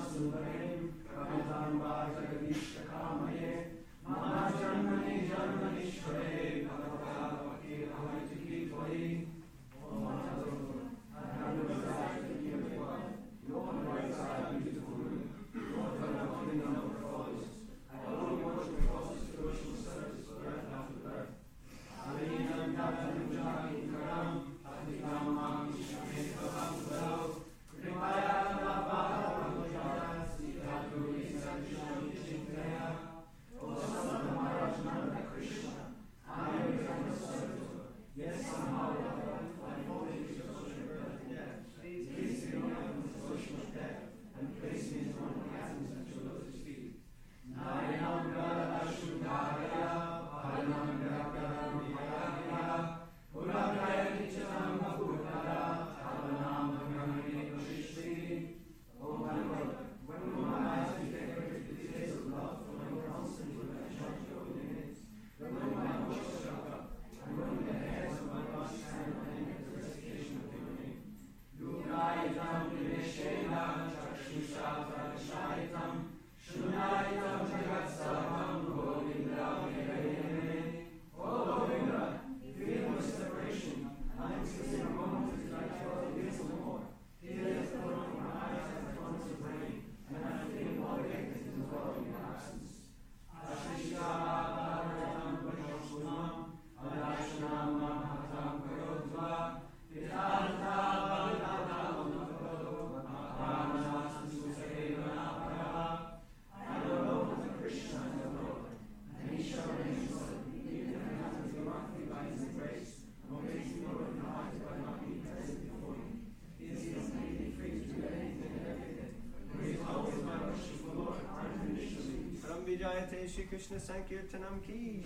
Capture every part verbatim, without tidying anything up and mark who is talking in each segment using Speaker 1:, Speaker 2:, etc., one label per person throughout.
Speaker 1: Shri Krishna Sankirtanam ki.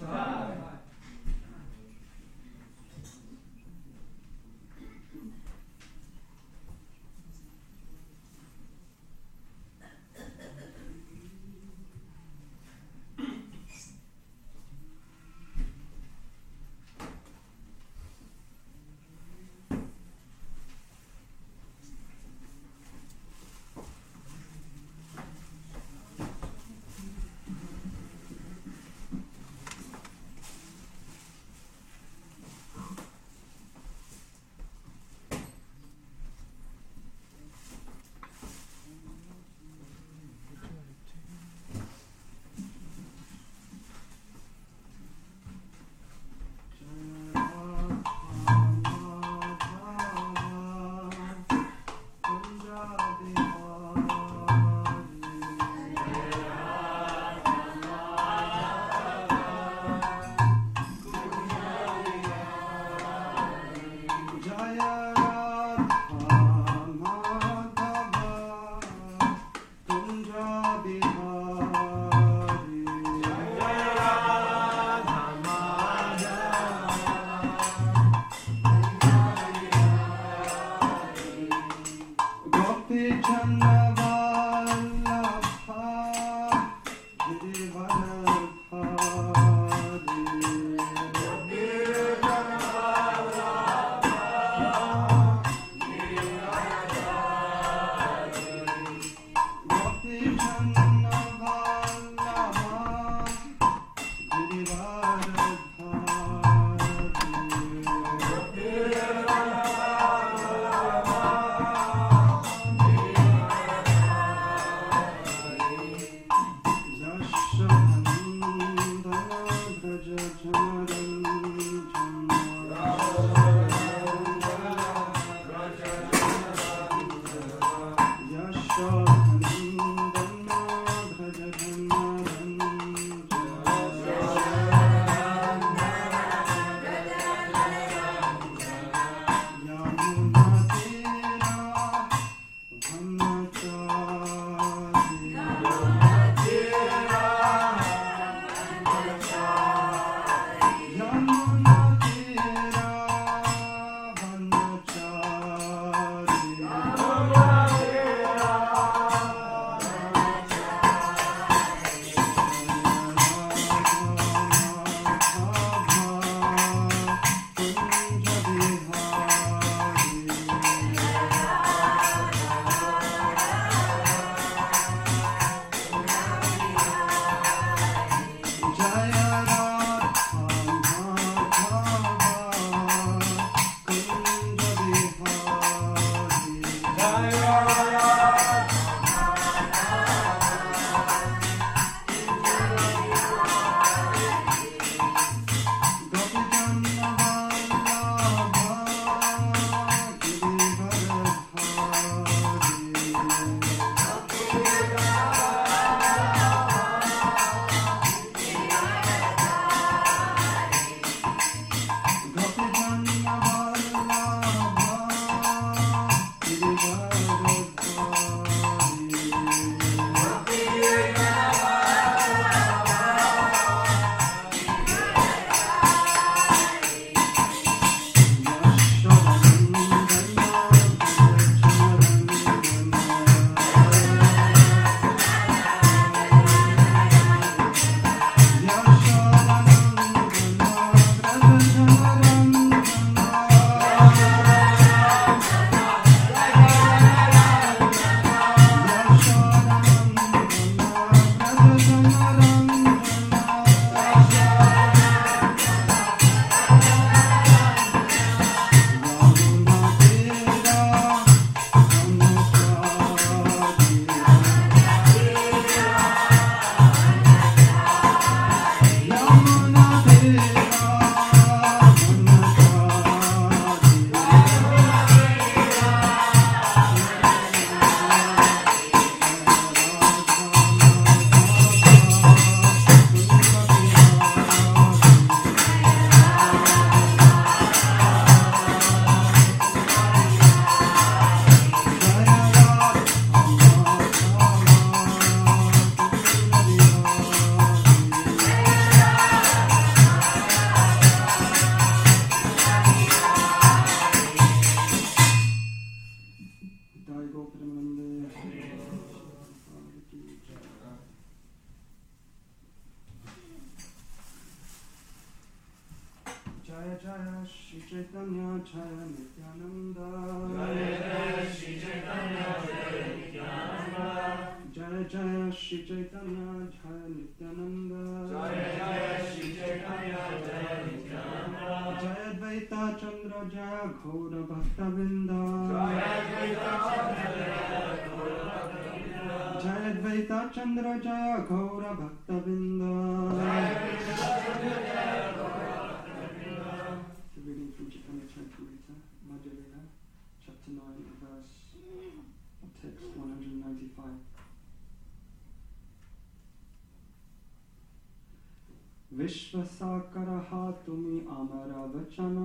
Speaker 2: विश्वसाकरः तुमि अमर वचन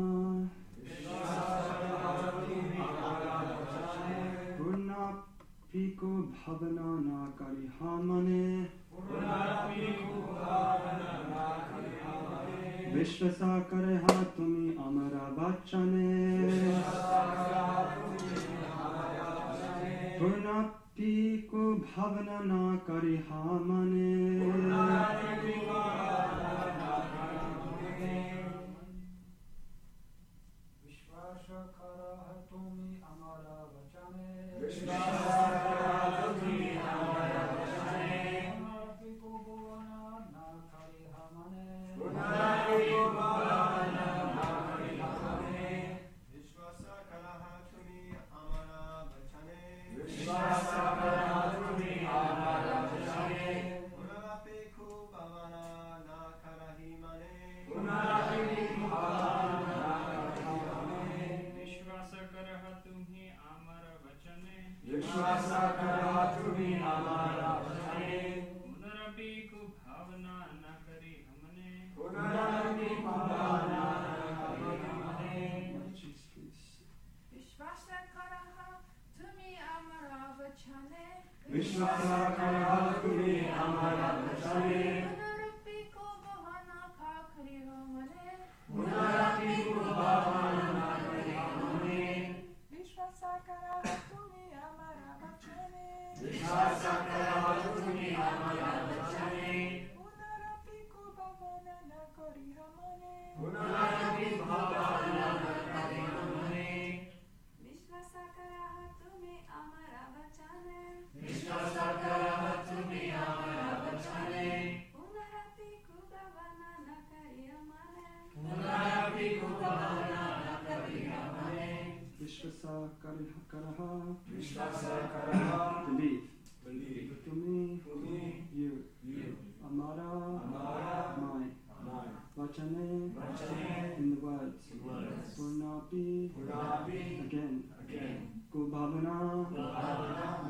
Speaker 2: पूर्णापिको भावना न करिहा मने विश्वसाकरः तुमि अमर वचने पूर्णापिको भावना न करिहा मने Believe. Believe. To me, to me, you, you. Amara, Amara, mine, mine. Vachane, Vachane, in the words, words. Purnapi, Purnapi, again, again. Go Bhavana, Go Bhavana,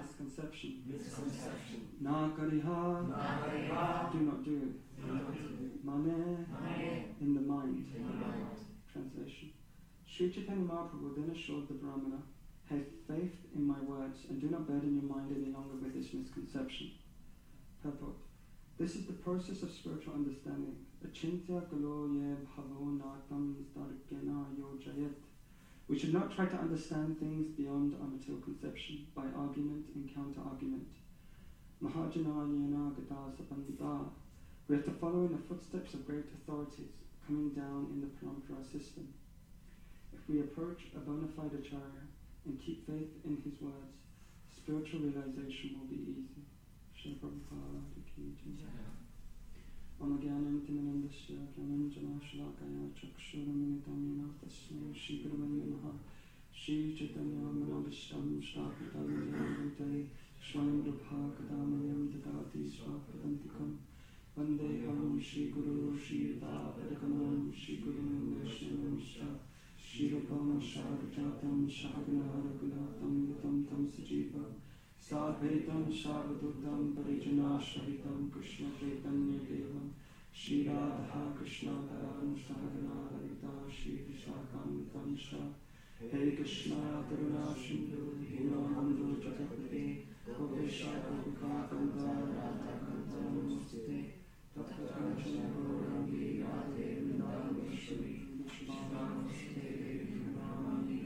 Speaker 2: misconception.
Speaker 3: Misconception.
Speaker 2: Na kariha.
Speaker 3: Na kariha.
Speaker 2: Do not do.
Speaker 3: Do not do.
Speaker 2: Mane.
Speaker 3: Mane.
Speaker 2: In the mind.
Speaker 3: In the mind.
Speaker 2: Translation. Sri Chaitanya Mahaprabhu then assured the Brahmana, have faith in my words and do not burden your mind any longer with this misconception. Purport. This is the process of spiritual understanding. Achintya galo ye bhavo natam tarkena yojayet. We should not try to understand things beyond our material conception by argument and counter-argument. Mahajana yena gata sapandita. We have to follow in the footsteps of great authorities coming down in the parampara system. If we approach a bona fide acharya and keep faith in his words, spiritual realization will be easy. Shri Prabhupada ki jai. Om Gyanam Timanandasya Gyananjana Shalakaya Chakshuramitam Yena Tasmai Shri Guruvande Namaha. Shri Chaitanya Manavishtam Shtakata Vijayavante Swayam Rupha Kadamayam Dadati Swapadantikam Vande Ham Shri Guru Shri Yuta Padakanam Shri Guru Vaishnavim Shra Shri Rupam Sharajatam Shahagana Raghunatam Yutam Tam Sajiva Sadhaitam Sharvadutam Parijana Shahitam Krishna Chaitanya Devam Shri Radha Krishna Param Sahagana Lalita Shri Vishakam Shra Hare Krishna Karuna Sindhu Dhinamandhu Jagapati Gopesha Gopika Kanta Radha Kanta Namaste Tatkakanchana Gaurangi Radhe Vrindavaneshwari Namaste Namaste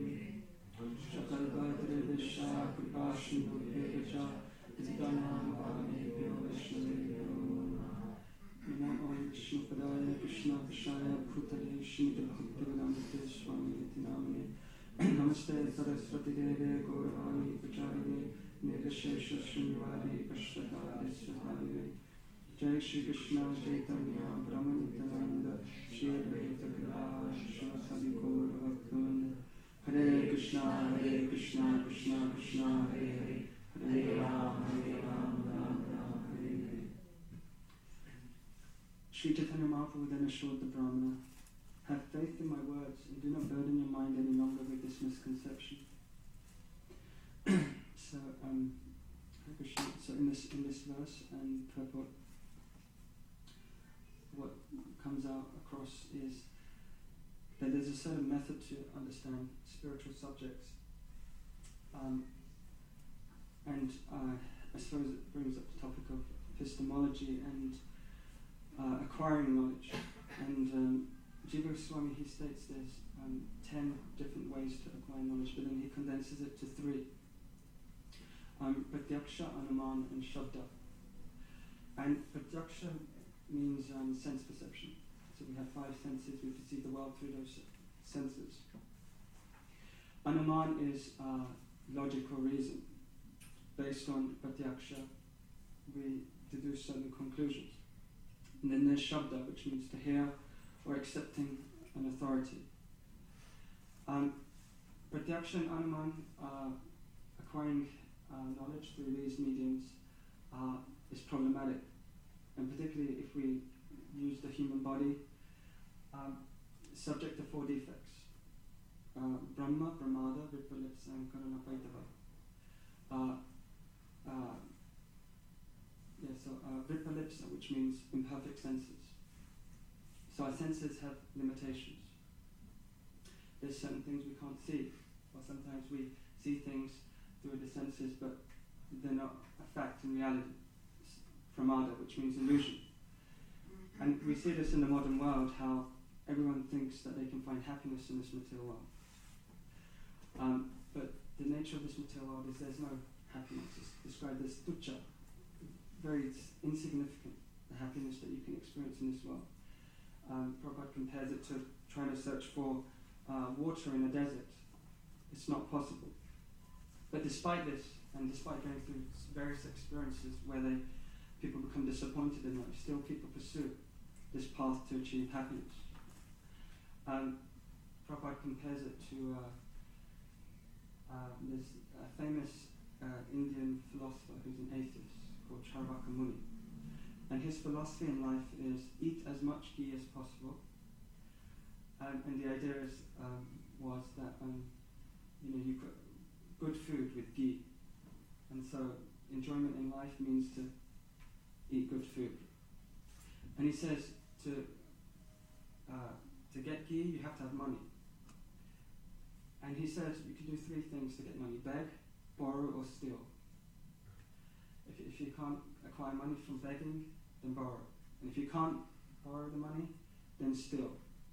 Speaker 2: Shakal Bhadra Visha Kripa Sindhu Devacha Itanam Bhavebhyo Vaishnavebhyo Namaha Namo Vishnu Padaya Krishna Vishaya Bhutale Shmita Bhaktivedanta Swami Iti Namane Namaste Saraswati Deve Gauravani Pacharine Nirvishesha Srinivadi Pashtadari Sahayave Jai Shri Krishna Chaitanya Brahmanityananda Shri Advaita Gadadhara Sri Gaura Bhaktivinoda Hare Krishna Hare Krishna Krishna Krishna Hare Hare Hare Ram Hare Ram Ram Ram Hare Hare. Shri Chaitanya Mahaprabhu then assured the Brahmana, have faith in my words and do not burden your mind any longer with this misconception. so, um, Hare Krishna. So in this in this verse and purport, what comes out across is that there's a certain method to understand spiritual subjects, um, and uh, I suppose it brings up the topic of epistemology and uh, acquiring knowledge. And um, Jiva Goswami, he states there's um, ten different ways to acquire knowledge, but then he condenses it to three: um, Pratyaksha, Anuman, and Shabda. And Pratyaksha means um, sense perception. So we have five senses, we perceive the world through those senses. Anuman is uh, logical reason. Based on Pratyaksha, we deduce certain conclusions. And then there's Shabda, which means to hear or accepting an authority. Um, Pratyaksha and Anuman, uh, acquiring uh, knowledge through these mediums uh, is problematic. And particularly if we use the human body, um, subject to four defects: uh, Brahma, Brahmada, Vipalipsa, and Karanapaitava. Uh, uh, yeah, so uh, Vipalipsa, which means imperfect senses. So our senses have limitations. There's certain things we can't see, or sometimes we see things through the senses, but they're not a fact in reality. Pramada, which means illusion. And we see this in the modern world, how everyone thinks that they can find happiness in this material world. Um, but the nature of this material world is there's no happiness. It's described as tucha, very insignificant, the happiness that you can experience in this world. Um, Prabhupada compares it to trying to search for uh, water in a desert. It's not possible. But despite this, and despite going through various experiences where they people become disappointed in life, still people pursue this path to achieve happiness. Um, Prabhupada compares it to uh, uh, this uh, famous uh, Indian philosopher who's an atheist called Charvaka Muni. And his philosophy in life is eat as much ghee as possible. Um, and the idea is, um, was that um, you know, you put good food with ghee, And so enjoyment in life means to eat good food. And he says to uh, to get ghee, you have to have money. And he says you can do three things to get money: beg, borrow, or steal. If, if you can't acquire money from begging, then borrow. And if you can't borrow the money, then steal.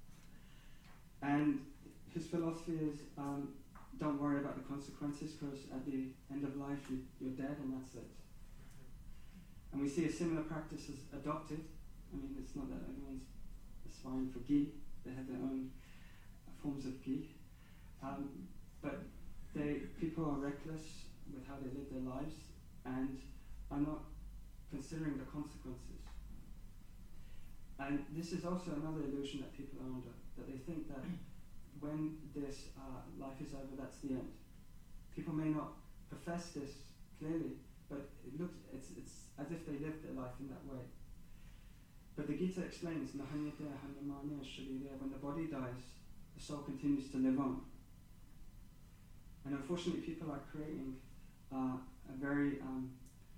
Speaker 2: And his philosophy is, um, don't worry about the consequences, because at the end of life you, you're dead and that's it. And we see a similar practice is adopted. I mean, it's not that everyone's aspiring for ghee. They have their own uh, forms of ghee. Um, but they people are reckless with how they live their lives and are not considering the consequences. And this is also another illusion that people are under, that they think that when this uh, life is over, that's the end. People may not profess this clearly, but it looks it's it's as if they live their life in that way. But the Gita explains, when the body dies, the soul continues to live on. And unfortunately, people are creating uh, a very um,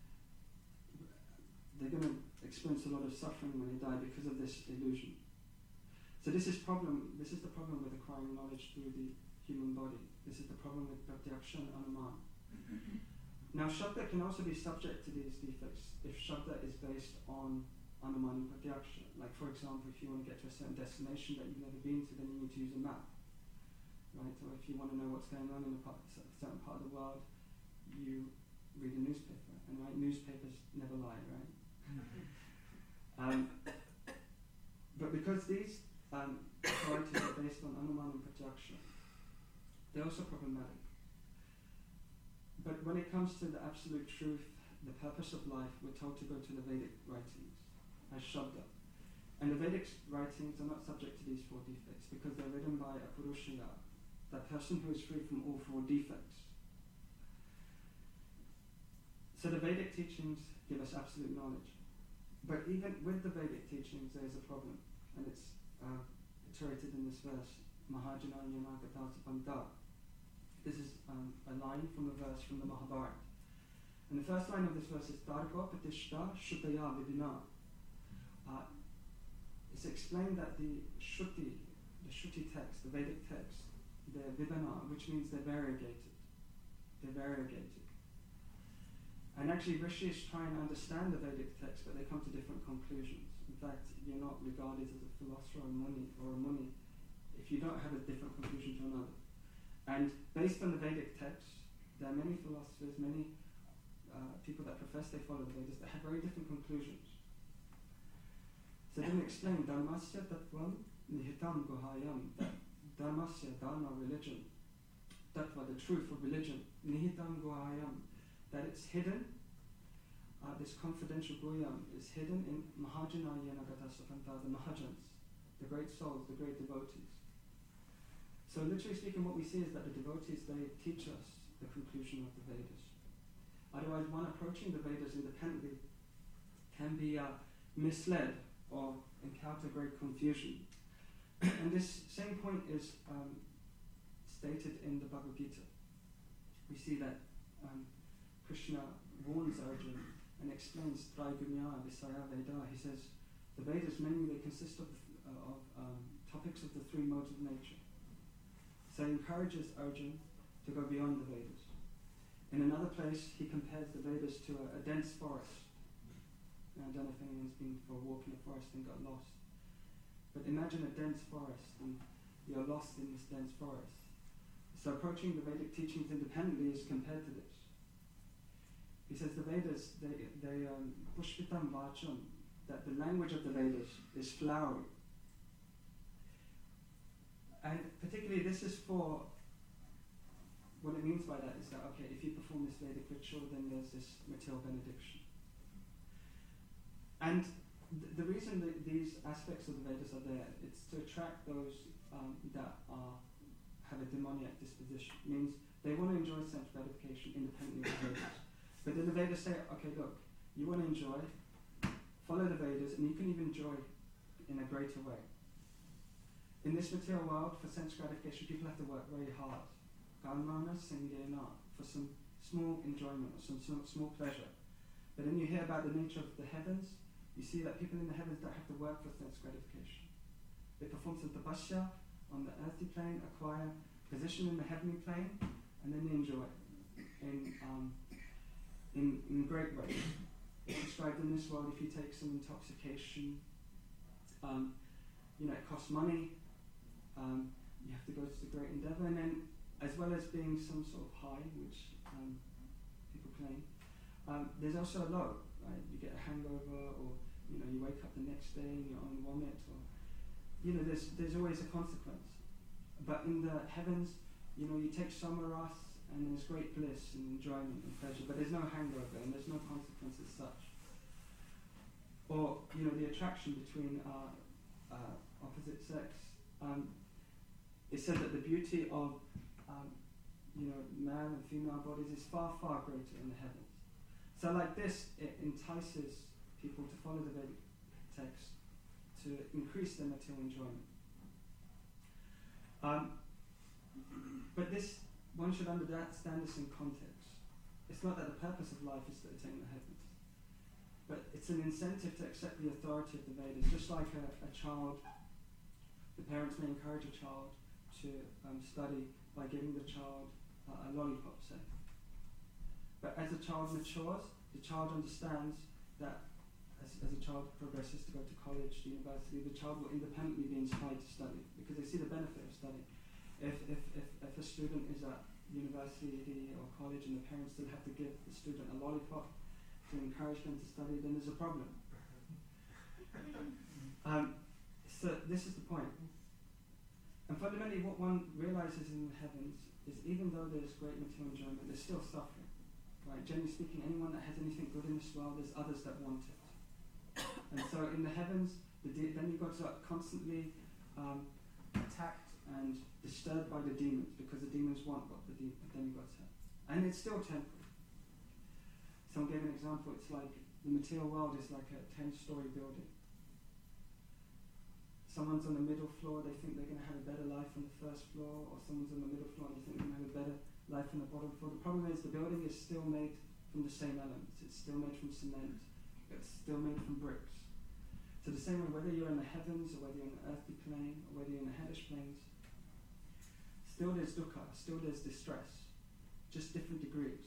Speaker 2: they're going to experience a lot of suffering when they die because of this illusion. So this is problem. This is the problem with acquiring knowledge through the human body. This is the problem with pratyaksha and anuman. Now, shabda can also be subject to these defects if shabda is based on anuman and pratyaksha. Like, for example, if you want to get to a certain destination that you've never been to, then you need to use a map, right? Or if you want to know what's going on in a, part, a certain part of the world, you read a newspaper. And right, newspapers never lie, right? um, but because these um, authorities are based on anuman and pratyaksha, they're also problematic. But when it comes to the absolute truth, the purpose of life, we're told to go to the Vedic writings as shabda. And the Vedic writings are not subject to these four defects because they're written by a purushaya, that person who is free from all four defects. So the Vedic teachings give us absolute knowledge. But even with the Vedic teachings, there's a problem. And it's uh, iterated in this verse, Mahajana Yanagata Sapanta. This is um, a line from a verse from the Mahabharata. And the first line of this verse is Tarka Patishta Shutaya Vidina. Uh, it's explained that the Shruti, the Shruti text, the Vedic text, they're Vidana, which means they're variegated. They're variegated. And actually, rishis try and understand the Vedic text, but they come to different conclusions. In fact, you're not regarded as a philosopher or a muni, or a muni if you don't have a different conclusion to another. And based on the Vedic text, there are many philosophers, many uh, people that profess they follow the Vedas that have very different conclusions. So then explain, Dharmasya Tattvam Nihitam Guhayam, that Dharmasya, Dharma, religion, Tattva, the truth of religion, Nihitam Guhayam, that it's hidden, uh, this confidential Guhyam is hidden in Mahajana Yanagata Sapanta, the Mahajans, the great souls, the great devotees. So literally speaking, what we see is that the devotees, they teach us the conclusion of the Vedas. Otherwise, one approaching the Vedas independently can be uh, misled or encounter great confusion. And this same point is um, stated in the Bhagavad Gita. We see that um, Krishna warns Arjuna and explains Trigunya Visaya Veda. He says the Vedas mainly they consist of, uh, of um, topics of the three modes of nature. So he encourages Arjuna to go beyond the Vedas. In another place, he compares the Vedas to a, a dense forest. And I don't know if anyone's been for a walk in a forest and got lost. But imagine a dense forest, and you're lost in this dense forest. So approaching the Vedic teachings independently is compared to this. He says the Vedas, they, they um, pushpitam vacham, that the language of the Vedas is flowery. And particularly this is for, what it means by that is that, okay, if you perform this Vedic ritual, then there's this material benediction. And th- the reason that these aspects of the Vedas are there, it's to attract those um, that are, have a demoniac disposition. It means they want to enjoy sense gratification independently of the Vedas. But then the Vedas say, okay, look, you want to enjoy, follow the Vedas, and you can even enjoy in a greater way. In this material world, for sense gratification, people have to work very hard. Karmana Sangena, for some small enjoyment or some small, small pleasure. But then you hear about the nature of the heavens, you see that people in the heavens don't have to work for sense gratification. They perform some tapasya on the earthly plane, acquire position in the heavenly plane, and then they enjoy in, um, in, in great ways. It's described in this world, if you take some intoxication, um, you know, it costs money, um, you have to go to the great endeavour, and then as well as being some sort of high, which um, people claim, um, there's also a low, right? You get a hangover, or you know, you wake up the next day and you're on vomit, or you know, there's there's always a consequence. But in the heavens, you know, you take samaras and there's great bliss and enjoyment and pleasure, but there's no hangover and there's no consequence as such. Or you know, the attraction between uh, uh, opposite sex. Um, it said that the beauty of um, you know, male and female bodies is far, far greater in the heavens. So like this, it entices people to follow the Vedic text to increase their material enjoyment. Um, but this, one should understand this in context. It's not that the purpose of life is to attain the heavens, but it's an incentive to accept the authority of the Vedas. Just like a, a child, the parents may encourage a child to um, study by giving the child uh, a lollipop, say. But as a child matures, the child understands that as, as a child progresses to go to college, to university, the child will independently be inspired to study because they see the benefit of studying. If, if, if, if a student is at university or college and the parents still have to give the student a lollipop to encourage them to study, then there's a problem. um, so this is the point. And fundamentally what one realizes in the heavens is even though there's great material enjoyment, there's still suffering. Right? Generally speaking, anyone that has anything good in this world, there's others that want it. And so in the heavens, the de- demigods are constantly um, attacked and disturbed by the demons because the demons want what the, de- the demigods have. And it's still temporary. Someone gave an example, it's like the material world is like a ten-story building. Someone's on the middle floor, they think they're going to have a better life on the first floor, or someone's on the middle floor and they think they're going to have a better life on the bottom floor. The problem is the building is still made from the same elements. It's still made from cement. It's still made from bricks. So the same way, whether you're in the heavens, or whether you're in the earthly plane, or whether you're in the hellish planes, still there's dukkha, still there's distress, just different degrees.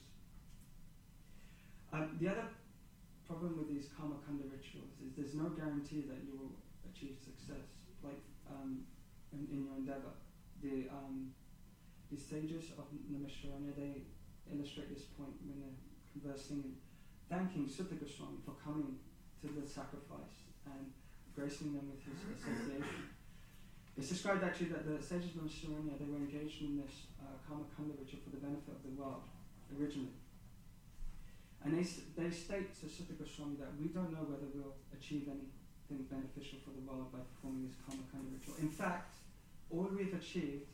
Speaker 2: Um, the other problem with these karma kanda rituals is there's no guarantee that you will achieve success, like um, in, in your endeavor. The um, the sages of Naimisharanya, they illustrate this point when they're conversing and thanking Sutta Goswami for coming to the sacrifice and gracing them with his association. It's described actually that the sages of Naimisharanya, they were engaged in this uh, karma kanda ritual for the benefit of the world originally. And they, they state to Sutta Goswami that we don't know whether we'll achieve anything beneficial for the world by performing this karma kanda ritual. In fact, all we've achieved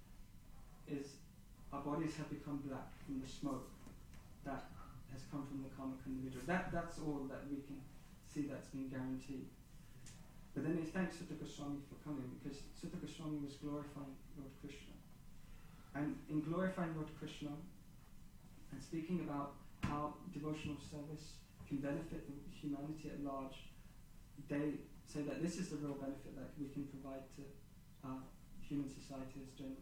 Speaker 2: is our bodies have become black from the smoke that has come from the karma kanda ritual. That, that's all that we can see that's been guaranteed. But then they thank Sutta Goswami for coming because Sutta Goswami was glorifying Lord Krishna. And in glorifying Lord Krishna and speaking about how devotional service can benefit the humanity at large, they say that this is the real benefit that we can provide to uh, human society as general.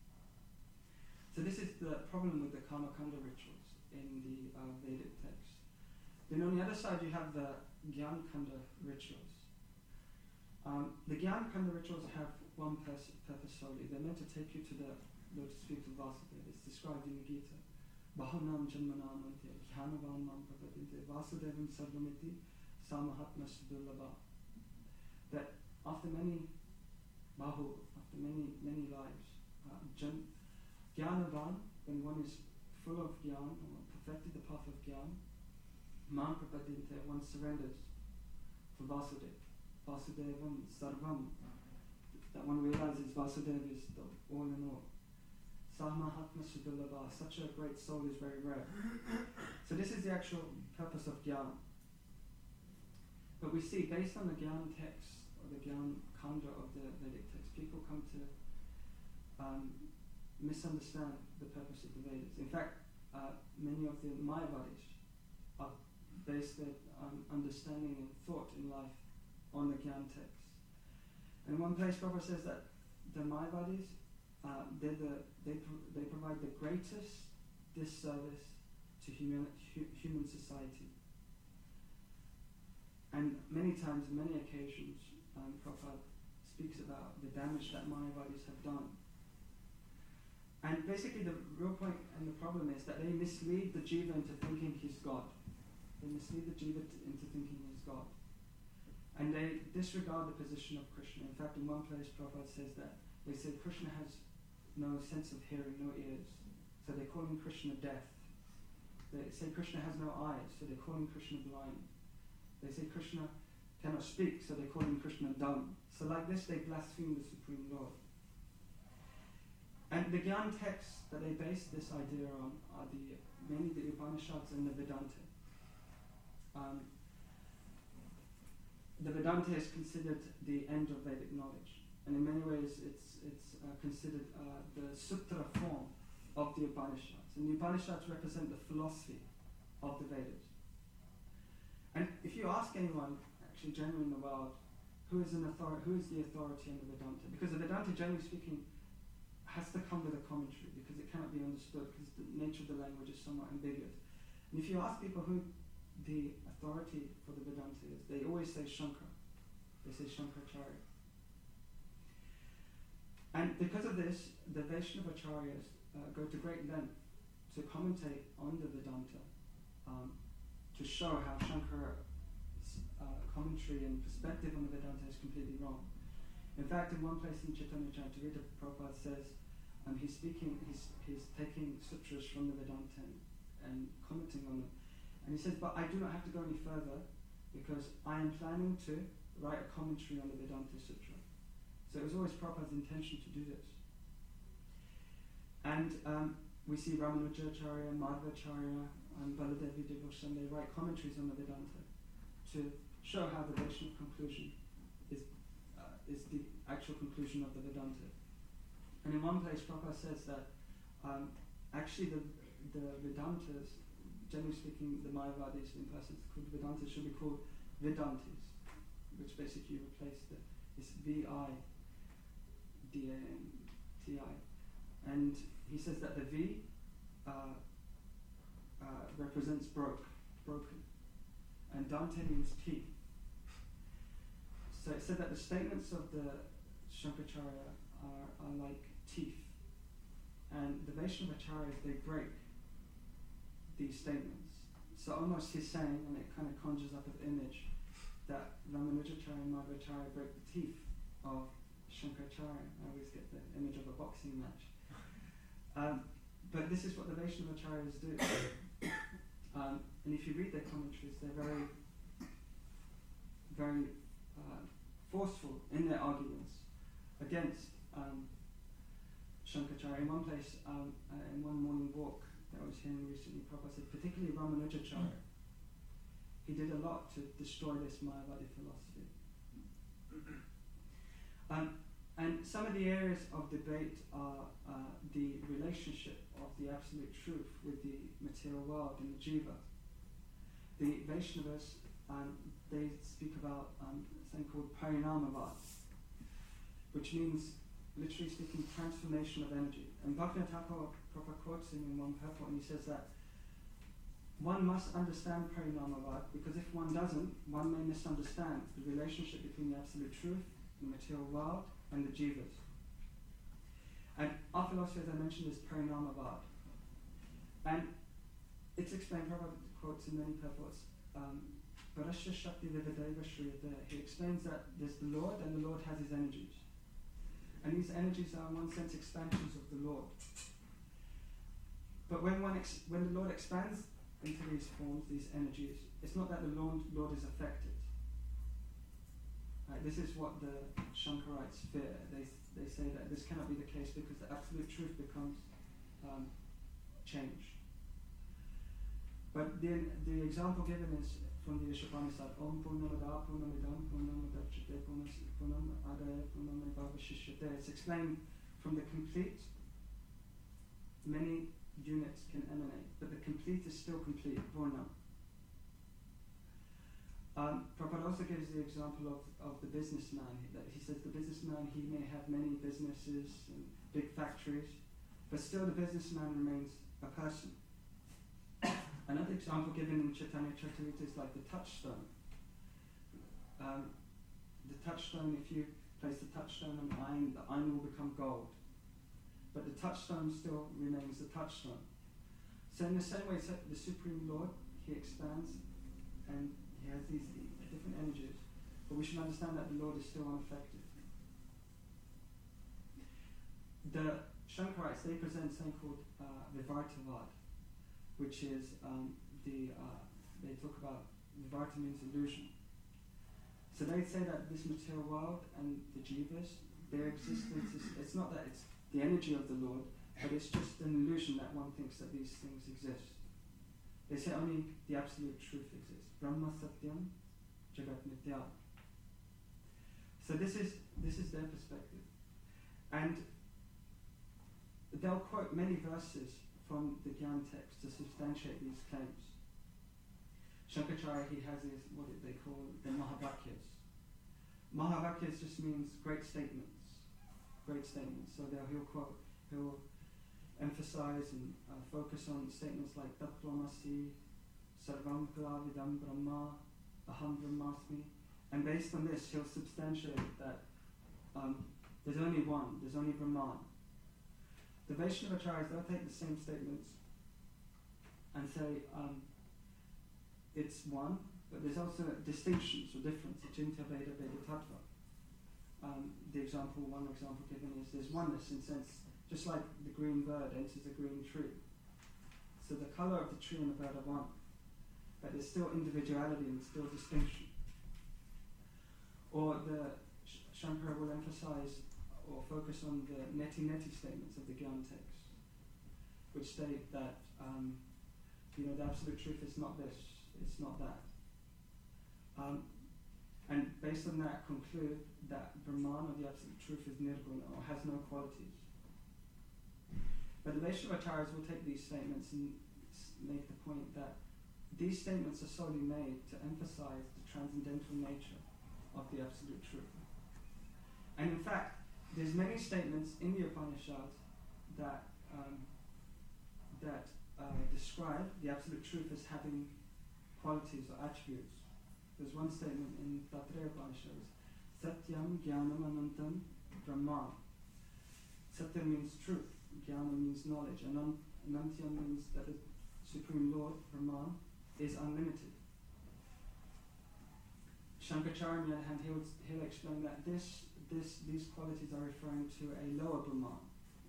Speaker 2: So this is the problem with the karma kanda rituals in the uh, Vedic text. Then on the other side you have the Gyan kanda rituals. Um, the Gyan kanda rituals have one pers- purpose solely. They're meant to take you to the lotus feet of Vasudeva. It's described in the Gita. Bahanam janmanam ante jhanavam mam prapadinte vasudevam sarvamiti samahatma sudurlabha. That after many bahu, after many many lives, uh, jan, Jnanavan, when one is full of jnana, or perfected the path of jnana, mam prapadinte, one surrenders to Vasudeva. Vasudevam sarvam, that one realizes Vasudeva is the all in all. Samahatma sudurlabha, such a great soul is very rare. So this is the actual purpose of jnana. But we see, based on the jnana text, or the jnana kanda of the Vedic text, people come to um, misunderstand the purpose of the Vedas. In fact, uh, many of the Mayavadis are based their um, understanding and thought in life on the Gyan texts. And one place Prabhupada says that the Mayavadis, uh, they're the, they, pro- they provide the greatest disservice to human, hu- human society. And many times, many occasions, um, Prabhupada speaks about the damage that Mayavadis have done. And basically the real point and the problem is that they mislead the jiva into thinking he's God. They mislead the jiva t- into thinking he's God. And they disregard the position of Krishna. In fact, in one place Prabhupada says that they say Krishna has no sense of hearing, no ears. So they call him Krishna deaf. They say Krishna has no eyes, so they call him Krishna blind. They say Krishna cannot speak, so they call him Krishna dumb. So like this, they blaspheme the Supreme Lord. And the Gyan texts that they base this idea on are the mainly the Upanishads and the Vedanta. Um, the Vedanta is considered the end of Vedic knowledge, and in many ways it's it's uh, considered uh, the sutra form of the Upanishads. And the Upanishads represent the philosophy of the Vedas. And if you ask anyone, actually generally in the world, who is an author- who is the authority on the Vedanta, because the Vedanta, generally speaking, has to come with a commentary because it cannot be understood because the nature of the language is somewhat ambiguous. And if you ask people who the authority for the Vedanta is, they always say Shankara. They say Shankaracharya. And because of this, the Vaishnavacharyas uh, go to great length to commentate on the Vedanta um, to show how Shankara's uh, commentary and perspective on the Vedanta is completely wrong. In fact, in one place in Chaitanya Charitamrita, Prabhupada says um, he's speaking, he's, he's taking sutras from the Vedanta and, and commenting on them. And he says, but I do not have to go any further because I am planning to write a commentary on the Vedanta Sutra. So it was always Prabhupada's intention to do this. And um, we see Ramanujacharya, Madhvacharya, and Baladevi Devotion, they write commentaries on the Vedanta to show how the Vaishnava conclusion is uh, is the actual conclusion of the Vedanta. And in one place, Prabhupada says that um, actually the the Vedantas, generally speaking, the Mayavadis in persons called Vedantas should be called Vedantis, which basically replace the it's V I D A N T I. And he says that the V uh, uh, represents broke, broken, and Dante means teeth. So it said that the statements of the Shankaracharya are, are like teeth, and the Vaishnavacharyas, they break these statements. So almost he's saying, and it kind of conjures up an image, that Ramanujacharya and Madhvacharya break the teeth of Shankaracharya. I always get the image of a boxing match. Um, but this is what the Vaishnavacharyas do. um, and if you read their commentaries, they're very, very uh, forceful in their arguments against um, Shankaracharya. In one place, um, uh, in one morning walk that I was hearing recently, Prabhupada said, particularly Ramanujacharya, he did a lot to destroy this Mayavadi philosophy. Um, and some of the areas of debate are uh, the relationship of the absolute truth with the material world and the jiva. The Vaishnavas, um, they speak about um, something called Parinamavad, which means, literally speaking, transformation of energy. And Bhaktivinoda Thakur Prabhupada quotes him in one purport, and he says that one must understand Parinamavad, because if one doesn't, one may misunderstand the relationship between the absolute truth, the material world, and the jivas. And our philosophy, as I mentioned, is Parinamavad. And it's explained, Prabhupada quotes in many purports, um, Parasya Shakti Vivideva Shriyate. He explains that there's the Lord, and the Lord has his energies. And these energies are, in one sense, expansions of the Lord. But when one ex- when the Lord expands into these forms, these energies, it's not that the Lord, Lord is affected. Right, this is what the Shankarites fear. They they say that this cannot be the case because the absolute truth becomes um, changed. But the the example given is from the Ishopanishad, Om Purnamada Purnamidam Purnamadachyate Purnam Adaya Purnameva Vashishyate. It's explained from the complete, many units can emanate, but the complete is still complete, Purna. Um, Prabhupada also gives the example of, of the businessman. That he says the businessman, he may have many businesses and big factories, but still the businessman remains a person. Another example given in Chaitanya Charitamrita is like the touchstone. Um, the touchstone, if you place the touchstone on iron, the iron will become gold. But the touchstone still remains the touchstone. So in the same way, the Supreme Lord, he expands and he has these different energies, but we should understand that the Lord is still unaffected. The Shankarites, they present something called uh, Vivartavad, which is um, the, uh, they talk about, Vivarta means illusion. So they say that this material world and the jivas, their existence is, it's not that it's the energy of the Lord, but it's just an illusion that one thinks that these things exist. They say only the absolute truth exists. Brahma Satyam, Jagat Mithya. So this is this is their perspective. And they'll quote many verses from the Gyan text to substantiate these claims. Shankaracharya, he has his, what they call the Mahavakyas. Mahavakyas just means great statements. Great statements. So they'll, he'll quote, he'll emphasize and uh, focus on statements like Tattvamasi, Sarvam Vidam Brahma, Aham Brahmasmi. And based on this, he'll substantiate that um, there's only one, there's only Brahman. The Vaishnavacharyas, they'll take the same statements and say um, it's one, but there's also distinctions or difference. Achintya Veda Veda Tattva. Um, the example, one example given is there's oneness in sense, just like the green bird enters a green tree. So the colour of the tree and the bird are one, but there's still individuality and still distinction. Or the Sh- Shankara will emphasize or focus on the neti-neti statements of the Gyan text, which state that um, you know the absolute truth is not this, it's not that. Um, and based on that, conclude that Brahman, or the absolute truth, is nirguna, or has no qualities. But the Vaishnavacharyas will take these statements and s- make the point that these statements are solely made to emphasize the transcendental nature of the absolute truth. And in fact, there's many statements in the Upanishads that um, that uh, describe the absolute truth as having qualities or attributes. There's one statement in Taittiriya Upanishad, Satyam Jnanam Anantam Brahma. Satya means truth, Jnana means knowledge, and Anantyam means that the Supreme Lord, Brahman, is unlimited. Shankaracharya, on the other hand, he'll, he'll explain that this, this, these qualities are referring to a lower Brahman,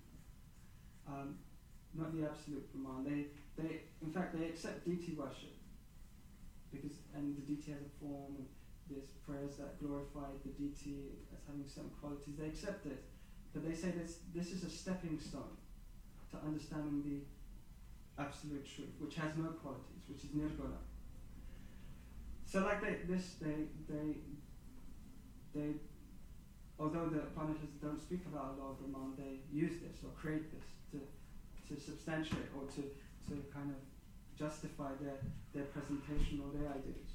Speaker 2: um, not the absolute Brahman. They, they, in fact, they accept deity worship, because and the deity has a form, and there's prayers that glorify the deity as having certain qualities. They accept it, but they say this, this is a stepping stone to understanding the absolute truth, which has no qualities, which is nirguna. So like they, this, they, they, they, although the Upanishads don't speak about a law of Brahman, they use this or create this to, to substantiate or to, to kind of justify their, their presentation or their ideas.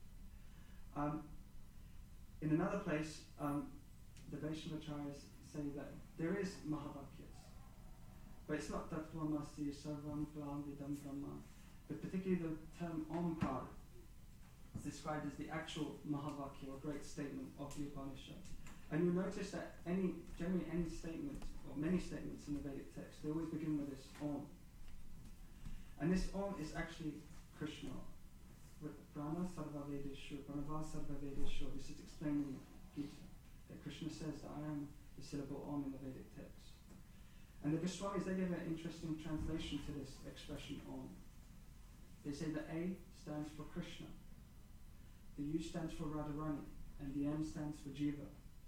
Speaker 2: Um, in another place, um, the Vaishnavacharyas say that there is Mahavakyas, but it's not Tattvamasi, Sarvam Vidam Brahma, but particularly the term Omkar is described as the actual Mahavakya, or great statement of the Upanishad. And you'll notice that any, generally any statement, or many statements in the Vedic text, they always begin with this Om. And this Om is actually Krishna. Brahma Sarva Vedeshu, Pranava Sarva Vedeshu. This is explaining Gita, that Krishna says that I am the syllable Om in the Vedic text. And the Goswamis, they give an interesting translation to this expression Om. They say that A stands for Krishna, the U stands for Radharani, and the M stands for Jiva.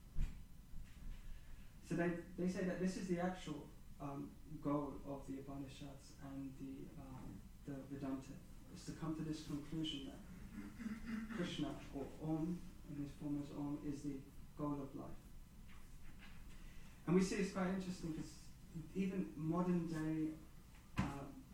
Speaker 2: So they, they say that this is the actual um, goal of the Upanishads and the, um, the Vedanta, is to come to this conclusion that Krishna, or Om, in his form as Om, is the goal of life. And we see it's quite interesting because even modern day uh,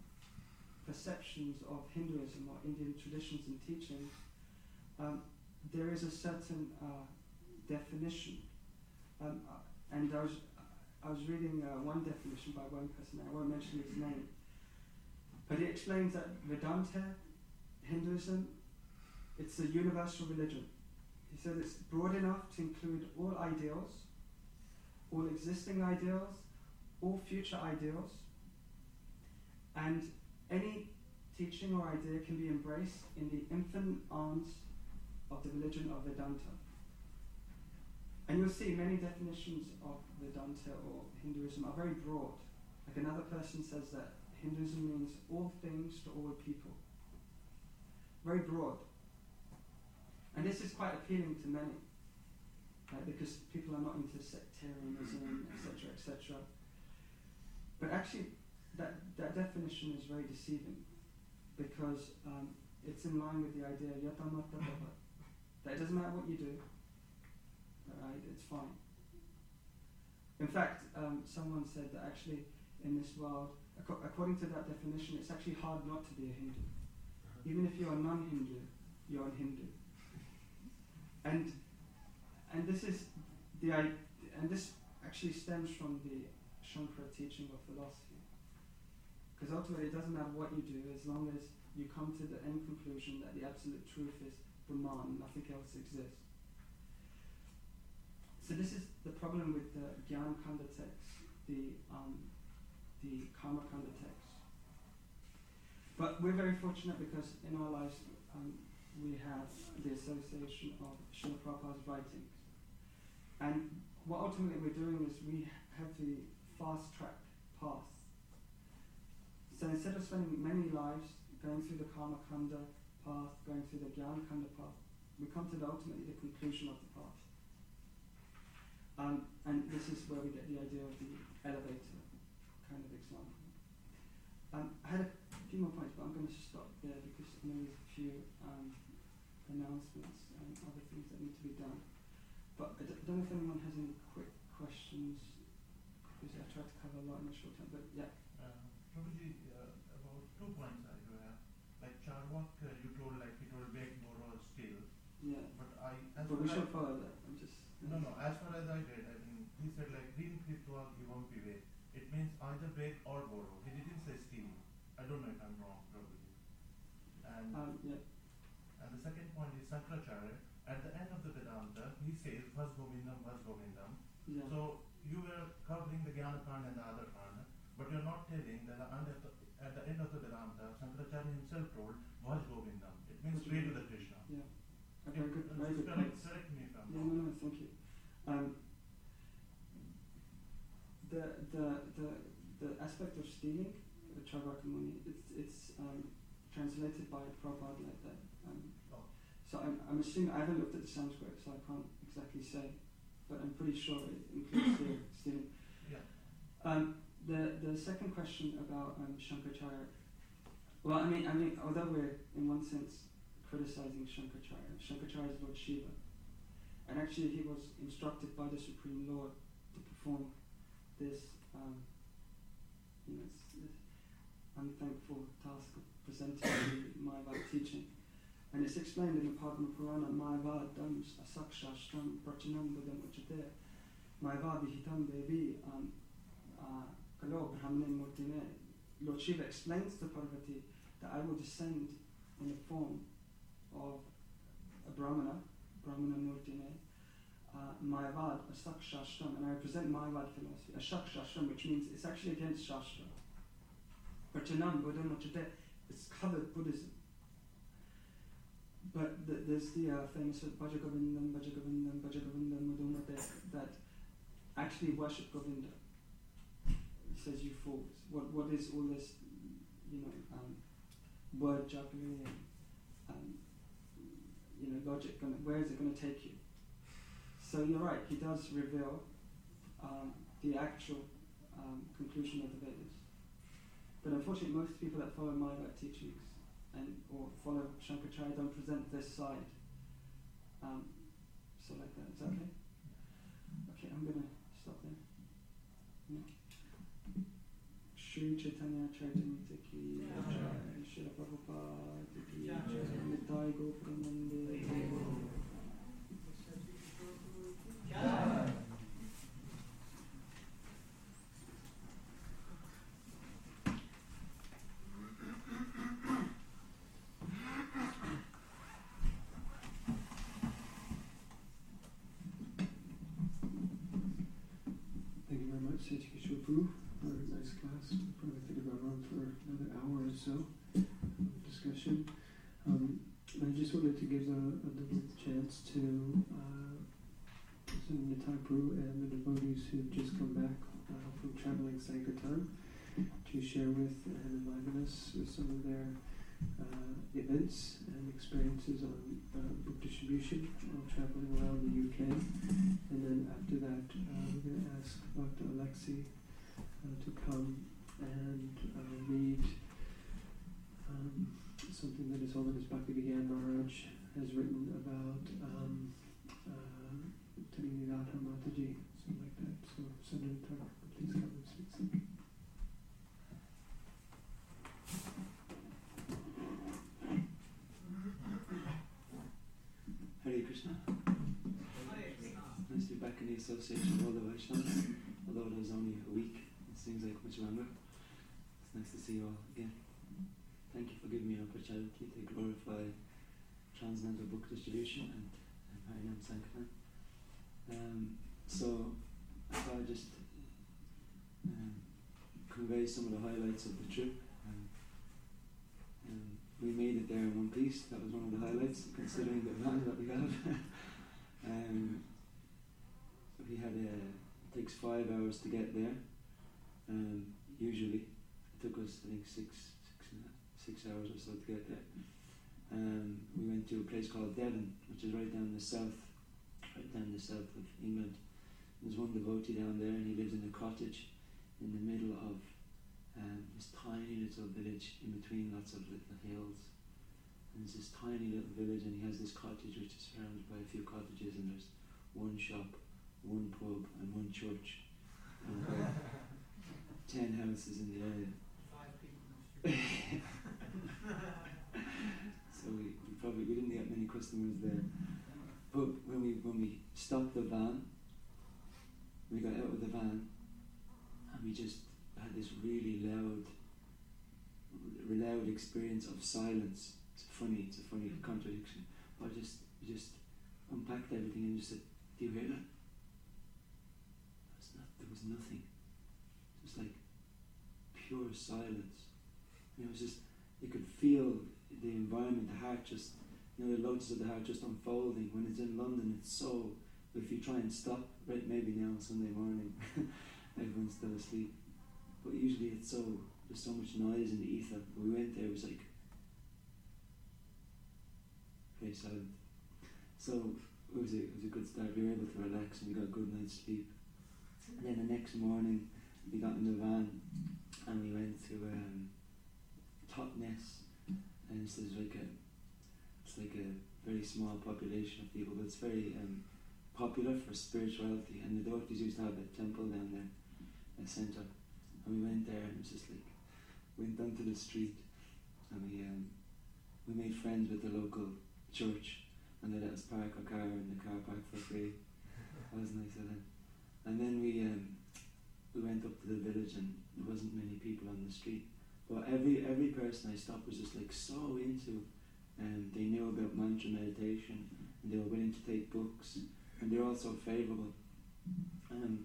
Speaker 2: perceptions of Hinduism or Indian traditions and teachings, um, there is a certain uh, definition. Um, uh, and I was, I was reading uh, one definition by one person, I won't mention his name, but he explains that Vedanta, Hinduism, it's a universal religion. He said it's broad enough to include all ideals, all existing ideals, all future ideals, and any teaching or idea can be embraced in the infinite arms of the religion of Vedanta. And you'll see many definitions of Vedanta or Hinduism are very broad. Like another person says that Hinduism means all things to all people. Very broad. And this is quite appealing to many, right? Because people are not into sectarianism, et cetera, et cetera. But actually, that, that definition is very deceiving, because um, it's in line with the idea yatamata bhava, that it doesn't matter what you do, right? It's fine. In fact, um, someone said that actually in this world, ac- according to that definition, it's actually hard not to be a Hindu. Even if you're a non-Hindu, you're a Hindu. And and this is the and this actually stems from the Shankara teaching of philosophy. Because ultimately it doesn't matter what you do as long as you come to the end conclusion that the absolute truth is Brahman, nothing else exists. So this is the problem with the Gyan Kanda text, the um, the Karma Kanda text. But we're very fortunate because in our lives um, we have the association of Srila Prabhupada's writings. And what ultimately we're doing is we have the fast track path. So instead of spending many lives going through the Karma Kanda path, going through the Jnana Kanda path, we come to the, ultimately the conclusion of the path. Um, and this is where we get the idea of the elevator kind of example. Um, I had a few more points, but I'm going to stop there because I know there's a few um, announcements and other things that need to be done. But I d- I don't know if anyone has any quick questions, because I tried to cover a lot in a short time, but yeah.
Speaker 4: Uh, Prabhuji, uh, about two points I do have. Like Charvak, uh, you told like he told beg, borrow, steal.
Speaker 2: Yeah.
Speaker 4: But I, as
Speaker 2: But we
Speaker 4: far
Speaker 2: should
Speaker 4: as,
Speaker 2: follow that. I'm just.
Speaker 4: no, no, as far as I read, I mean, he said like Rin Kritwa Givam Pive. It means either beg or borrow. He didn't say steal. I don't know if I'm wrong, probably. And
Speaker 2: Um, yeah.
Speaker 4: and the second point is Sankaracharya. At the end of the Vedanta, he says Vas Govindam, Vas Govindam.
Speaker 2: Yeah.
Speaker 4: So you were covering the Jnana Kanda and the other Kanda, but you're not telling that at the, at the end of the Vedanta, Sankaracharya himself told Vas Govindam. It means pray to the Krishna.
Speaker 2: Yeah. A very good, very good
Speaker 4: correct,
Speaker 2: points.
Speaker 4: correct me if I'm
Speaker 2: Yeah,
Speaker 4: wrong.
Speaker 2: no, no, thank you. Um, the the the the aspect of stealing, the Charvakamuni, it's it's um, translated by Prabhupada like that. Um,
Speaker 4: Oh.
Speaker 2: so I'm I'm assuming, I haven't looked at the Sanskrit, so I can't exactly say, but I'm pretty sure it includes steal- stealing.
Speaker 4: Yeah.
Speaker 2: Um, the the second question about um, Shankaracharya. Well, I mean, I mean, although we're in one sense criticizing Shankaracharya, Shankaracharya is Lord Shiva, and actually he was instructed by the Supreme Lord to perform this, um, you know, this, this unthankful task of presenting the Mayavad teaching. And it's explained in the Padma Purana, Mayavad dams asakshashtam prachanam budam uchate Mayavad vihitam devi um, uh, kalo brahmane murtine. Lord Shiva explains to Parvati that I will descend in the form of a Brahmana, Brahmana murtine, Uh, Mayavad, Asak Shastram, and I represent Mayavad philosophy, Ashak Shastram, which means it's actually against Shastra. Prachanam Buddha Mochate, it's covered Buddhism. But the, there's the uh, famous Bhajagovindam, Bhajagovindam, Bhajagovindam, Mudumate, that actually worship Govinda. He says, you fools, what what is all this, you know, um, word juggling and, um, you know, logic, gonna, where is it going to take you? So you're right, he does reveal um, the actual um, conclusion of the Vedas. But unfortunately, most people that follow Mayavad teachings and or follow Shankaracharya don't present this side. Um, so like that, is that okay? Okay, I'm going to stop there. Yeah. Shri Chaitanya Charitamrita ki jai. Srila Prabhupada ki jai. Nitai Gaur Premanande. Thank you very much, Sage Kishore Prabhu, for a nice class. We'll probably think about on for another hour or so of discussion. Um, I just wanted to give a, a little chance to uh, Nitai Prabhu and the devotees who've just come back uh, from traveling Sankirtan to share with and enliven us with some of their uh, events and experiences on uh, book distribution while traveling around the U K. And then after that, uh, we're going to ask Doctor Alexi uh, to come and uh, read um, something that His Holiness Bhaktivedanta Maharaj has written about um, uh, Trinidad Mataji, something like that. So, Senator, please come and speak something.
Speaker 5: Hare Krishna. Nice to be back in the association of all the Vaishnavas. Although it was only a week, it seems like much longer. It's nice to see you all again. Thank you for giving me an opportunity to glorify Transcendental Book Distribution and, and Harinam Sankirtan. Um, so I thought I'd just um, convey some of the highlights of the trip. Um, um, we made it there in one piece. That was one of the highlights, considering the van that we have. um, we had a, it takes five hours to get there. Um, usually, it took us I think six, six, and a half, six hours or so to get there. Um, we went to a place called Devon, which is right down the south, right down the south of England. There's one devotee down there, and he lives in a cottage in the middle of um, this tiny little village in between lots of little hills. And there's this tiny little village, and he has this cottage which is surrounded by a few cottages, and there's one shop, one pub, and one church, and about ten houses in the area.
Speaker 3: Five people in the street.
Speaker 5: So we, we probably we didn't get many customers there. But when we when we stopped the van, we got out of the van, and we just had this really loud, r- loud experience of silence. It's funny, it's a funny contradiction. But I just we just unpacked everything and just said, "Do you hear that?" There was, not, there was nothing. It was like pure silence. You know, it was just you could feel the environment, the heart just, you know, the lotus of the heart just unfolding. When it's in London, it's so, if you try and stop, right, maybe now on Sunday morning, everyone's still asleep. But usually it's so, there's so much noise in the ether. When we went there, it was like, very silent. So it was, a, it was a good start. We were able to relax and we got a good night's sleep. And then the next morning, we got in the van and we went to um, Totnes. And this is like a, it's like a very small population of people, but it's very um, popular for spirituality. And the devotees used to have a temple down there, a centre. And we went there, and it was just like, went down to the street, and we um, we made friends with the local church, and they let us park our car in the car park for free. That was nice of them. And then we um, we went up to the village, and there wasn't many people on the street. But every every person I stopped was just like so into, and um, they knew about mantra meditation, and they were willing to take books, and they were also favourable. Um,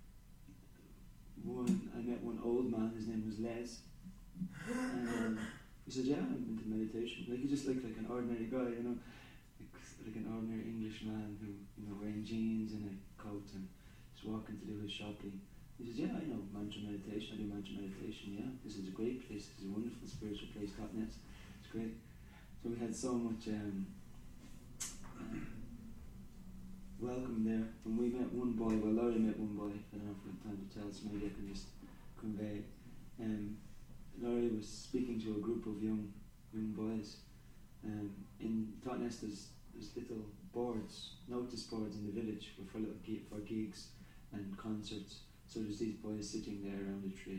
Speaker 5: one I met one old man. His name was Les, and um, he said, "Yeah, I'm into meditation." Like he just looked like an ordinary guy, you know, like, like an ordinary English man who, you know, wearing jeans and a coat and just walking to do his shopping. He says, "Yeah, I know mantra meditation, I do mantra meditation, yeah. This is a great place, this is a wonderful spiritual place, Totnes. It's great." So we had so much um, uh, welcome there. And we met one boy, well Laurie met one boy, I don't know if we have time to tell, so maybe I can just convey. Um, Laurie was speaking to a group of young young boys. Um, in Totnes there's, there's little boards, notice boards in the village for, little, for gigs and concerts. So there's these boys sitting there around a tree,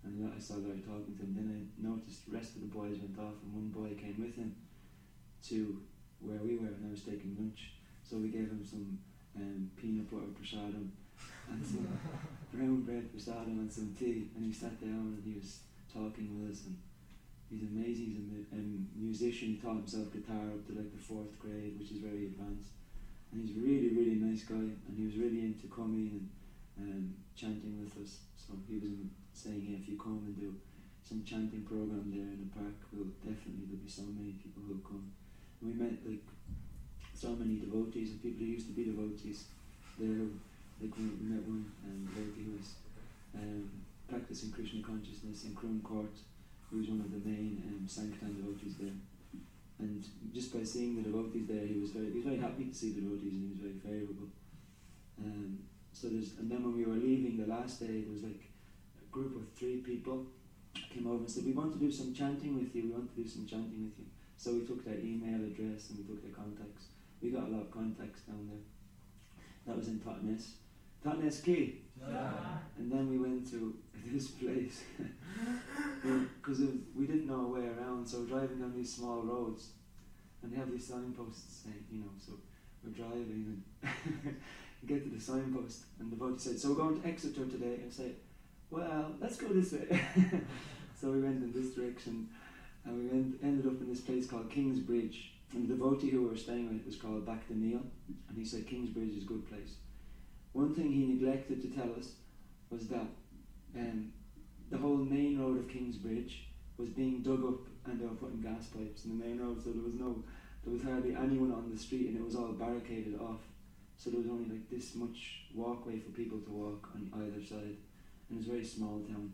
Speaker 5: And I started talking to him. Then I noticed the rest of the boys went off, and one boy came with him to where we were, and I was taking lunch. So we gave him some um, peanut butter prasadam and some brown bread prasadam and some tea. And he sat down and he was talking with us. And he's amazing. He's a mu- um, musician. He taught himself guitar up to like the fourth grade, which is very advanced. And he's a really, really nice guy. And he was really into coming and um, chanting with us. So he was saying, hey, if you come and do some chanting program there in the park, we'll definitely, there'll be so many people who'll come. And we met like so many devotees and people who used to be devotees there. Like we, we met one um, devotee who was um, practicing Krishna consciousness in Crown Court, who was one of the main um, Sankirtan devotees there. And just by seeing the devotees there, he was very, he was very happy to see the devotees, and he was very favourable. Um, so there's, and then when we were leaving the last day, there was like a group of three people came over and said, we want to do some chanting with you, we want to do some chanting with you. So we took their email address and we took their contacts. We got a lot of contacts down there. That was in Totnes. Totnes Key.
Speaker 3: Yeah.
Speaker 5: And then we went to this place because we didn't know a way around, so we're driving down these small roads and they have these signposts saying, you know, so we're driving and we get to the signpost and the devotee said, so we're going to Exeter today. And I said, well, let's go this way. So we went in this direction and we went, ended up in this place called King's Bridge. And the devotee who we were staying with was called Bhakta Neil, and he said King's Bridge is a good place. One thing he neglected to tell us was that um, the whole main road of King's Bridge was being dug up and they were putting gas pipes in the main road, so there was no, there was hardly anyone on the street and it was all barricaded off. So there was only like this much walkway for people to walk on either side, and it was a very small town.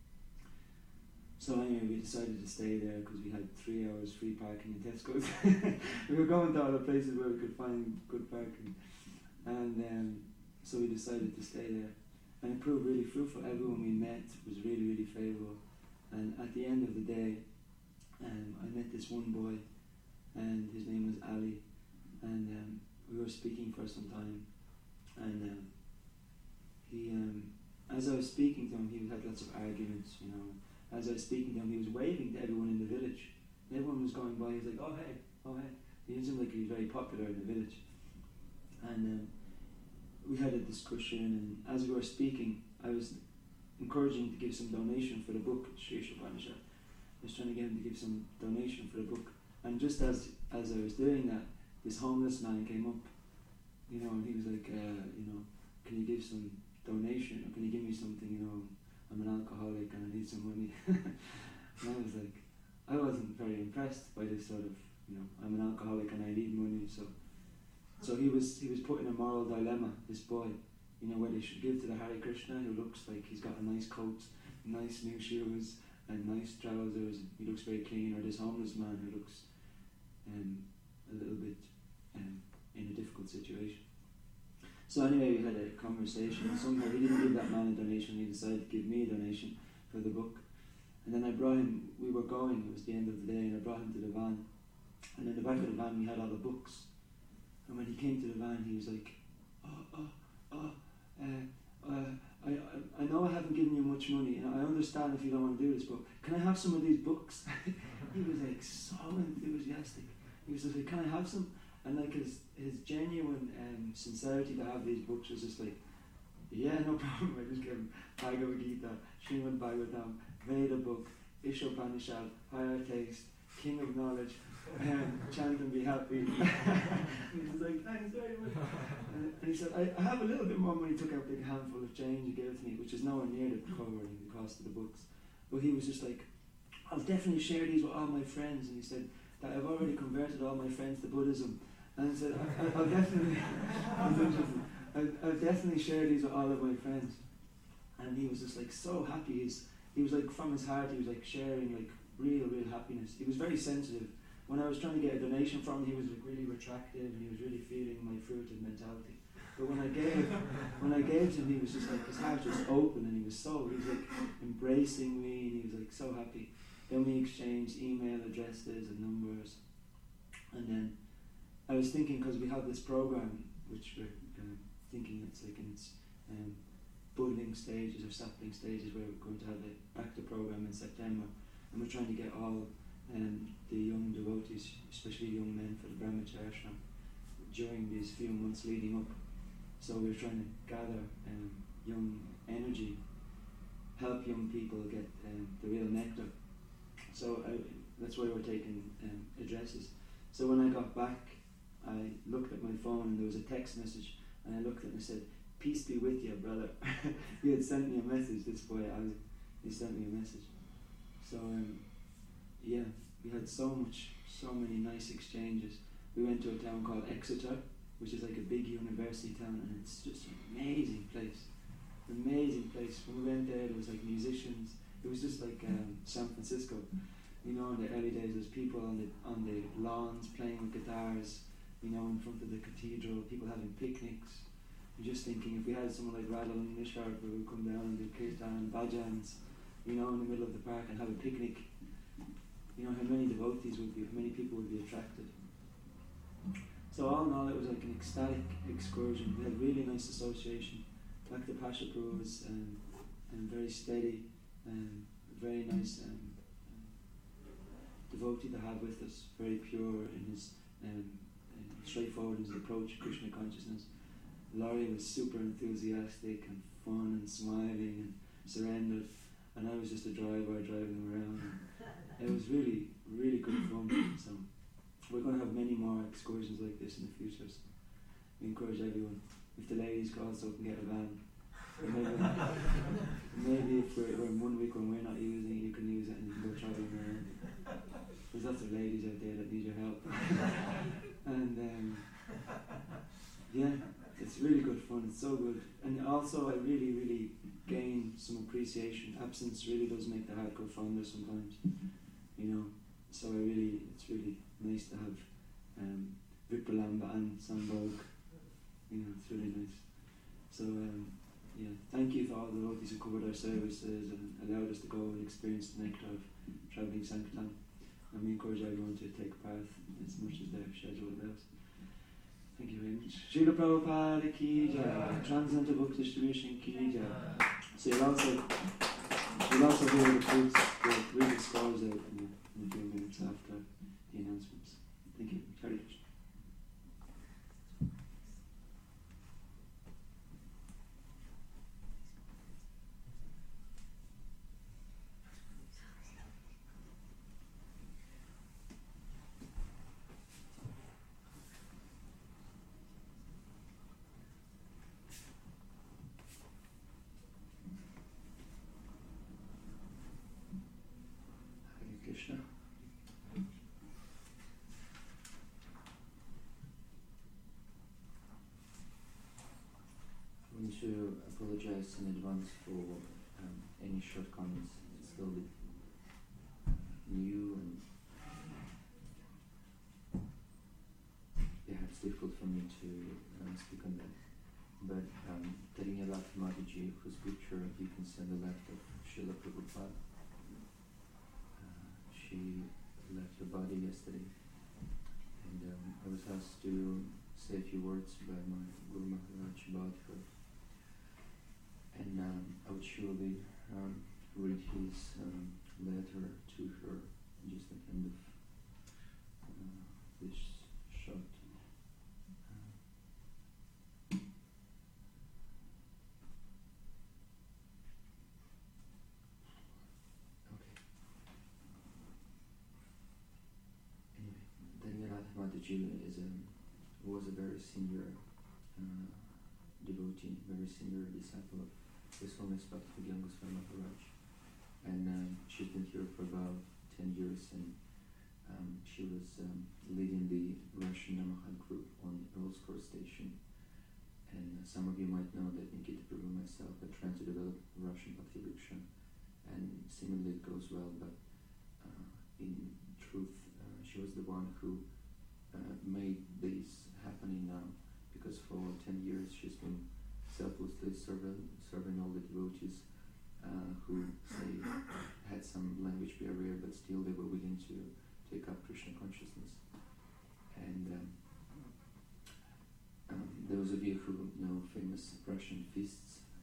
Speaker 5: So anyway, we decided to stay there because we had three hours free parking in Tesco's. We were going to all the places where we could find good parking, and um, so we decided to stay there. And it proved really fruitful. Everyone we met was really, really favourable. And at the end of the day, um, I met this one boy, and his name was Ali, and um, we were speaking for some time. And um, he, um, as I was speaking to him, he had lots of arguments, you know. As I was speaking to him, he was waving to everyone in the village. And everyone was going by, he was like, oh hey, oh hey. He seemed like he was very popular in the village. And um, we had a discussion, and as we were speaking, I was encouraging to give some donation for the book, Sri Upanishad. I was trying to get him to give some donation for the book. And just as as I was doing that, this homeless man came up, you know, and he was like, uh, you know, can you give some donation, or can you give me something, you know, I'm an alcoholic and I need some money. And I was like, I wasn't very impressed by this sort of, you know, I'm an alcoholic and I need money. So so he was he was put in a moral dilemma, this boy, you know, whether he should give to the Hare Krishna, who looks like he's got a nice coat, nice new shoes and nice trousers, he looks very clean, or this homeless man who looks um, a little bit um, in a difficult situation. So anyway, we had a conversation, and somehow he didn't give that man a donation, he decided to give me a donation for the book. And then I brought him, we were going, it was the end of the day, and I brought him to the van. And in the back of the van we had all the books. And when he came to the van, he was like, oh, oh, oh, uh, uh, I, I, I know I haven't given you much money, and I understand if you don't want to do this, but can I have some of these books? He was like so enthusiastic. He was just like, can I have some? And like his his genuine um, sincerity to have these books was just like, yeah, no problem. I just gave him Bhagavad Gita, Srimad Bhagavatam, Veda book, Ishopanishad, Higher Taste, King of Knowledge, um, chant and be happy. He was like, thanks very much. And, and he said, I, I have a little bit more money. He took out a big handful of change and gave it to me, which is nowhere near the covering the cost of the books. But he was just like, I'll definitely share these with all my friends. And he said that I've already converted all my friends to Buddhism. And I said, I, I, I'll definitely, I'll, I'll definitely share these with all of my friends. And he was just like so happy. He's, he was like from his heart, he was like sharing like real, real happiness. He was very sensitive. When I was trying to get a donation from him, he was like really retractive and he was really feeling my fruited mentality. But when I gave, when I gave to him, he was just like, his heart was open and he was so, he was like embracing me and he was like so happy. Then we exchanged email addresses and numbers. And then I was thinking, because we have this program, which we're uh, thinking it's like in its um, budding stages or sapling stages where we're going to have a active program in September, and we're trying to get all um, the young devotees, especially young men, for the Brahmacharya ashram during these few months leading up. So we're trying to gather um, young energy, help young people get um, the real nectar. So I, that's why we're taking um, addresses. So when I got back, I looked at my phone and there was a text message, and I looked at it and I said, "Peace be with you, brother." He had sent me a message, this boy, I was, he sent me a message. So um, yeah, we had so much, so many nice exchanges. We went to a town called Exeter, which is like a big university town, and it's just an amazing place. Amazing place. When we went there, there was like musicians. It was just like um, San Francisco. You know, in the early days, there was people on the on the lawns playing with guitars. You know, in front of the cathedral, people having picnics. You're just thinking, if we had someone like Radha and Nishar who would come down and do kirtan and bhajans, you know, in the middle of the park and have a picnic, you know, how many devotees would be, how many people would be attracted. So all in all, it was like an ecstatic excursion. We had really nice association. Doctor Pashapur was um, um, very steady and very nice um, devotee to have with us, very pure in his um, uh, straightforward in his approach to Krishna consciousness. Laurie was super enthusiastic and fun and smiling and surrendered, and I was just a driver driving him around. And it was really, really good fun. So we're going to have many more excursions like this in the future. So we encourage everyone, if the ladies also can get a van. Maybe, maybe if we're, we're in one week when we're not using it, you can use it and you can go traveling around. There's lots of ladies out there that need your help. And um, yeah, it's really good fun. It's so good. And also I really, really gain some appreciation. Absence really does make the heart go fonder sometimes. You know, so I really, it's really nice to have um, Vipralamba and Sambhog. You know, it's really nice. So um, yeah, thank you for all the devotees who covered our services and allowed us to go and experience the nectar of travelling Sankirtan. And we encourage everyone to take part as much as their schedule allows. Thank you very much. Srila Prabhupada ki jai, Transcendental Book Distribution ki jai. So you'll also, you'll also hear the fruits, the reading scrolls out in a, in a few minutes after the announcements. Thank you. Hare Krishna. Krishna. I want to apologize in advance for um, any shortcomings. It's a little bit new and perhaps difficult for me to uh, speak on that. But um, Tarinyalat Mataji, whose picture you can see on the left of Srila Prabhupada, she left her body yesterday, and um, I was asked to say a few words by my Guru Maharaj about her. And um, I would surely um, read his um, letter to her, just a kind of uh, this short. Uh, Mataji is a, was a very senior uh, devotee, very senior disciple of His Holiness Bhaktivedanta Goswami Maharaj, and um, she's been here for about ten years, and um, she was um, leading the Russian Namaha group on Earl's Court Station. And uh, some of you might know that Nikita Prabhu and myself are trying to develop Russian Bhakti Vriksha, and seemingly it goes well, but uh, in truth, uh, she was the one who Uh, made this happening now, because for ten years she's been selflessly serving, serving all the devotees uh, who say had some language barrier, but still they were willing to take up Krishna consciousness. And um, um, those of you who know famous Russian feasts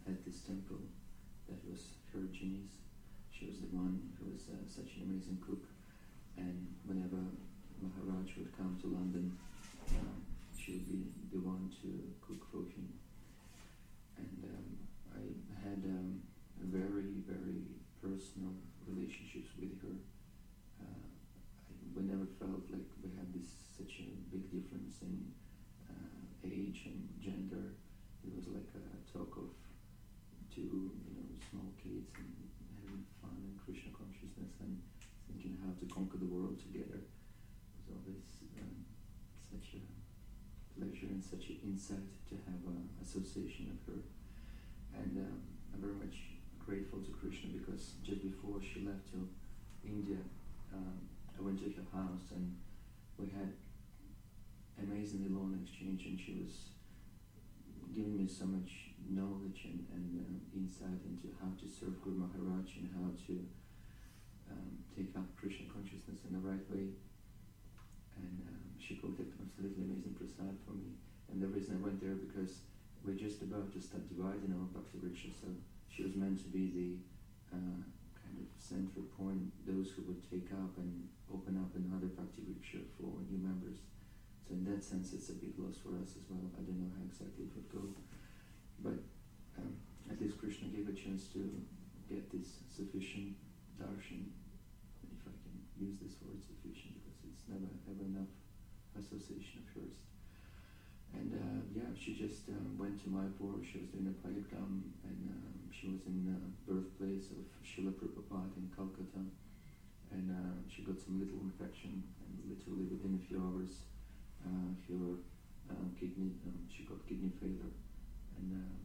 Speaker 5: at this temple. That was her genius. She was the one who was uh, such an amazing cook. And whenever Maharaj would come to London, um, she would be the one to cook for him. And um, I had um, a very, very personal relationships with her. Uh, I, we never felt like we had this such a big difference in uh, age and gender. It was like a talk of two, you know, small kids and having fun and Krishna consciousness and thinking how to conquer the world together. It was always um, such a pleasure and such an insight to have an association of her. And um, I'm very much grateful to Krishna because just before she left to India, um, I went to her house and we had amazingly long exchange, and she was giving me so much knowledge and, and uh, insight into how to serve Guru Maharaj and how to um, take up Krishna consciousness in the right way. And um, she cooked an absolutely amazing prasad for me. And the reason I went there because we're just about to start dividing our Bhakti Vriksha, so she was meant to be the uh, kind of central point, those who would take up and open up another Bhakti Vriksha for new members. So in that sense, it's a big loss for us as well. I don't know how exactly it would go, but um, at least Krishna gave a chance to get this sufficient darshan, if I can use this word sufficient, because it's never ever enough association of hers. And uh, yeah, she just um, went to Mayapur. She was doing a parigram, and um, she was in the birthplace of Srila Prabhupada in Calcutta. And uh, she got some little infection, and literally within a few hours, uh, her uh, kidney, um, she got kidney failure, and um,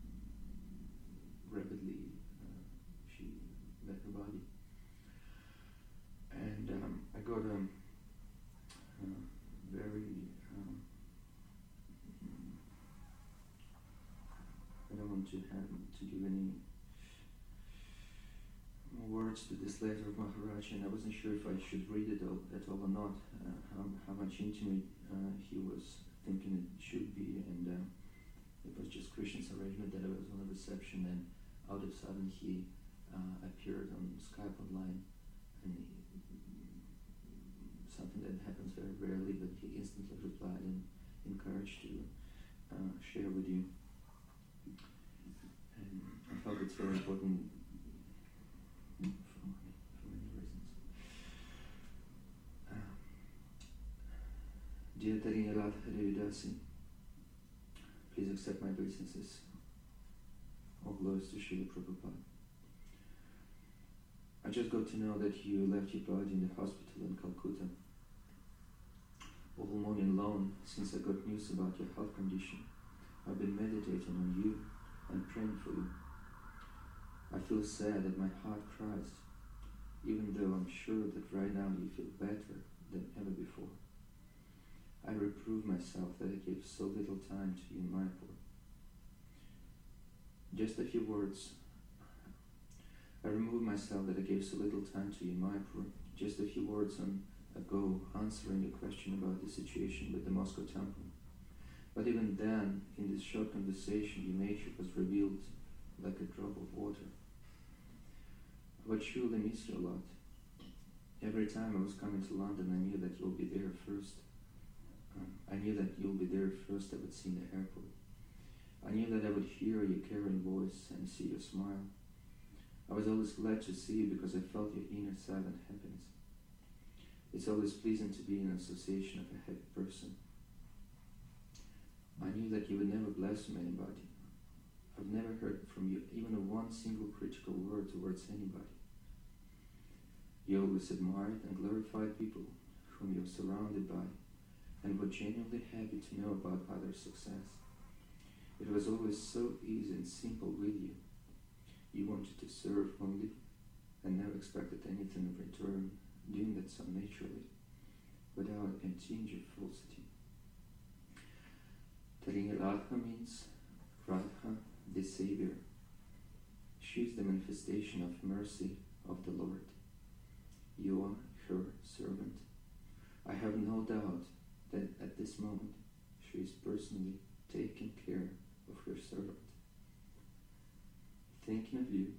Speaker 5: rapidly uh, she left her body. And um, I got a um, uh, very um, I don't want to have to give any more words to this letter of Maharaj, and I wasn't sure if I should read it all, at all or not, uh, how, how much intimate uh, he was thinking it should be, and uh, it was just Krishna's arrangement that I was on a reception, and out of sudden he uh, appeared on Skype online, and he, something that happens very rarely, but he instantly replied and encouraged to uh, share with you. And I felt it's very important for, for many reasons. Uh, Dear Tarine Radha Devidasi, please accept my obeisances. All glories to Srila Prabhupada. I just got to know that you left your body in the hospital in Calcutta. All morning long, since I got news about your health condition, I've been meditating on you and praying for you. I feel sad that my heart cries, even though I'm sure that right now you feel better than ever before. I reprove myself that I gave so little time to you in Mayapur. Just a few words. I remove myself that I gave so little time to you in Mayapur. Just a few words on ago answering your question about the situation with the Moscow temple. But even then, in this short conversation, your nature was revealed like a drop of water. I would surely miss you a lot. Every time I was coming to London, I knew that you'll be there first. Um, I knew that you'll be there first I would see in the airport. I knew that I would hear your caring voice and see your smile. I was always glad to see you because I felt your inner silent happiness. It's always pleasant to be in association of a happy person. I knew that you would never blaspheme anybody. I've never heard from you even a one single critical word towards anybody. You always admired and glorified people whom you're surrounded by, and were genuinely happy to know about others' success. It was always so easy and simple with you. You wanted to serve only, and never expected anything in return, doing that so naturally, without a tinge of falsity. Tarine Radha means Radha, the Savior. She is the manifestation of mercy of the Lord. You are her servant. I have no doubt that at this moment she is personally taking care of her servant.
Speaker 1: thinking of you,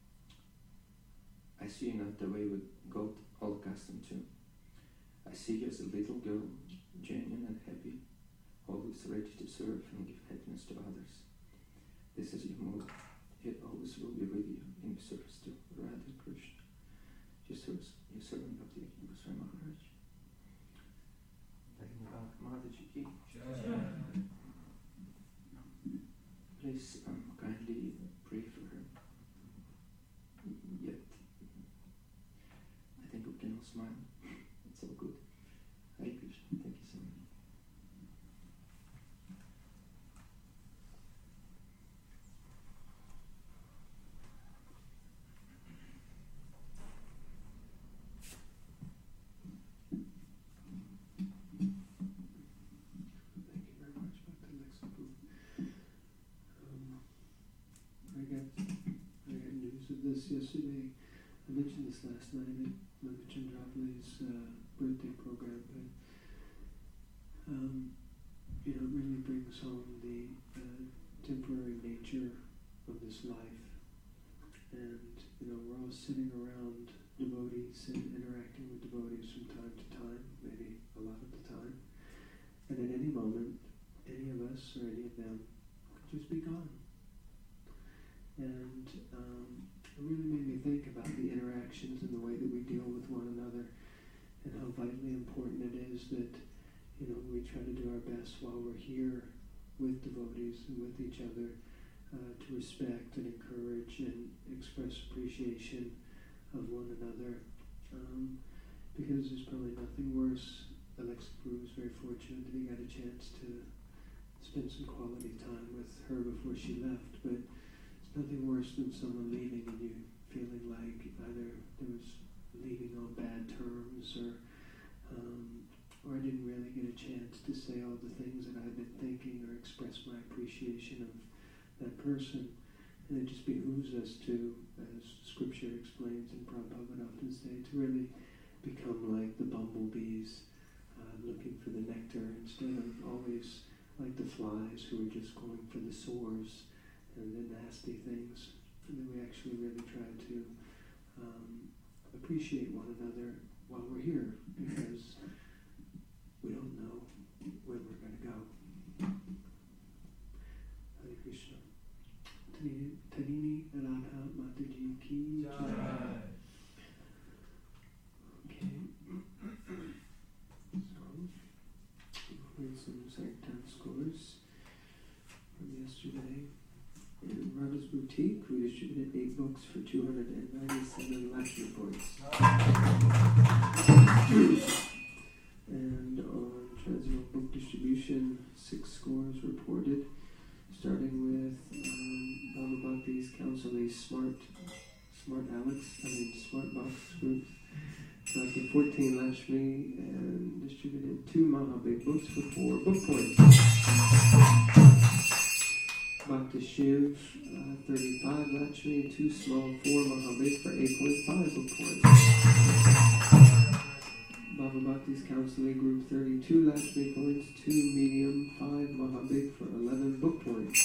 Speaker 1: I see you not the way we got all accustomed to. I see you as a little girl, genuine and happy, always ready to serve and give happiness to others. This is your mother. It always will be with you in your service to Radha Krishna. Your service, your servant Bhakti Goswami Maharaj. Dhanyavad Mataji ki. Please um, kindly pray for her. Yet, I think we can all smile. It's all good. Hare Krishna. Thank you so much.
Speaker 6: Thank you very much, Doctor Lexapur. Um, I got I got news of this yesterday. I mentioned this last night at Mother Chandrapali's uh, birthday program, but um, you know, it really brings home the uh, temporary nature of this life. And you know, we're all sitting around devotees and interacting with devotees from time to time, maybe a lot of the time. And at any moment, any of us or any of them could just be gone. And um, it really made me think about the interactions and the way that we deal with one another, and how vitally important it is that, you know, we try to do our best while we're here with devotees and with each other uh, to respect and encourage and express appreciation of one another. Um, because there's probably nothing worse. Alexapur was very fortunate that he got a chance to spend some quality time with her before she left, but it's nothing worse than someone leaving and you feeling like either there was leaving on bad terms, or um, or I didn't really get a chance to say all the things that I've been thinking or express my appreciation of that person. And it just behooves us to, as Scripture explains and Prabhupada would often say, to really become like the bumblebees, uh, looking for the nectar instead of always like the flies who are just going for the sores and the nasty things. And then we actually really try to um, appreciate one another while we're here, because we don't know when we're going to go. Hare Krishna. Tanini Tanini Radha Mataji ki jai. Okay. So, here's some Sankirtan scores from yesterday. In Radha's Boutique, we distributed eight books for two hundred ninety-seven Lakshmi points. And on Transcendental Book Distribution, six scores reported, starting with um, Baba Bhakti's Counselee Smart, Smart Alex, I mean Smart Box Group, collected fourteen Lakshmi and distributed two Mahabig books for four book points. Bhakti Shiv, uh, thirty-five Lakshmi, two small, four Mahabig for eight point five book points. Baba Bhakti's Counselee Group, thirty-two Lakshmi points, two medium, five Mahabig for eleven book points.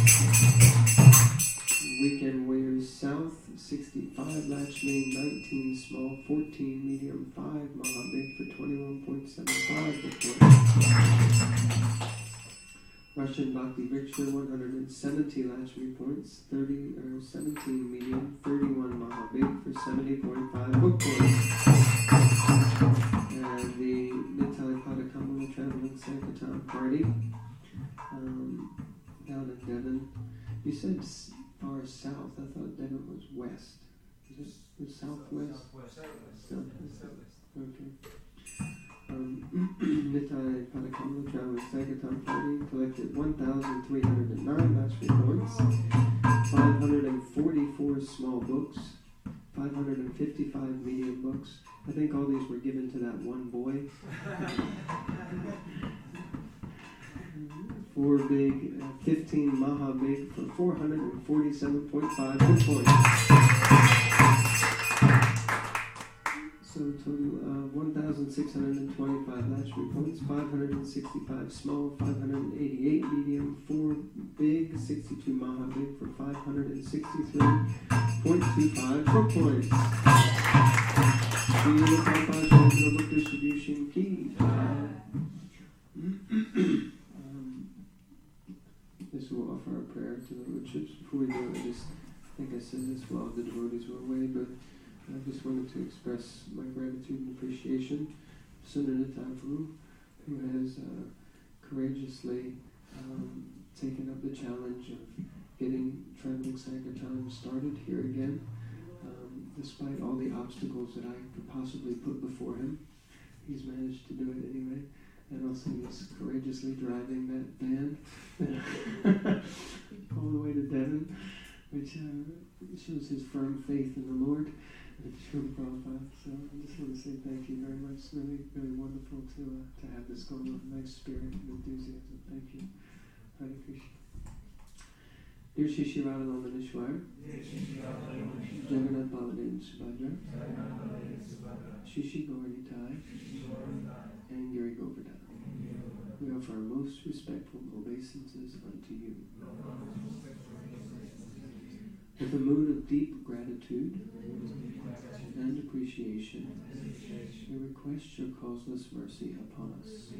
Speaker 6: Weekend Warriors South, sixty-five Lakshmi, nineteen small, fourteen medium, five Mahabig for twenty-one point seven five book points. Russian Bhakti Victor, one hundred seventy Lakshmi points, thirty or seventeen medium, thirty-one Mahabig for seventy point five book points. And the Nitai Padakamala Traveling Sankirtan Party um, down in Devon. You said far south. I thought Devon was west. Is it the southwest?
Speaker 3: Southwest.
Speaker 6: Southwest. Okay. Um, Nitai Padakamala Traveling Sankirtan Party collected one thousand three hundred nine Lakshmi points, five hundred forty-four small books, five hundred fifty-five medium books. I think all these were given to that one boy. Four big, uh, fifteen Mahabig for four hundred forty-seven point five book points. So So total uh, one thousand six hundred twenty-five latchery points, five hundred sixty-five small, five hundred eighty-eight medium, four big, sixty-two maha big for five hundred sixty-three point two five foot points. Srila Prabhupada Traditional Book Distribution Key. um, this will offer our prayer to the Lordships. Before we do it, I just I think I said this while the devotees were away, but I just wanted to express my gratitude and appreciation to Sundar Prabhu, who has uh, courageously um, taken up the challenge of getting Traveling Sankirtan started here again, um, despite all the obstacles that I could possibly put before him. He's managed to do it anyway, and also he's courageously driving that van all the way to Devon, which uh, shows his firm faith in the Lord. Srila Prabhupada. So I just want to say thank you very much. It's really, really wonderful to uh, to have this going on. Nice spirit and enthusiasm. Thank you. Hare Krishna. Dear Shri Radhanandaneshwar, Jagannath Baladev Subhadra, Shri Shri Gauranitai, and Giri Govardhan. We offer our most respectful obeisances unto you. With a mood of deep gratitude and appreciation, we request your causeless mercy upon us.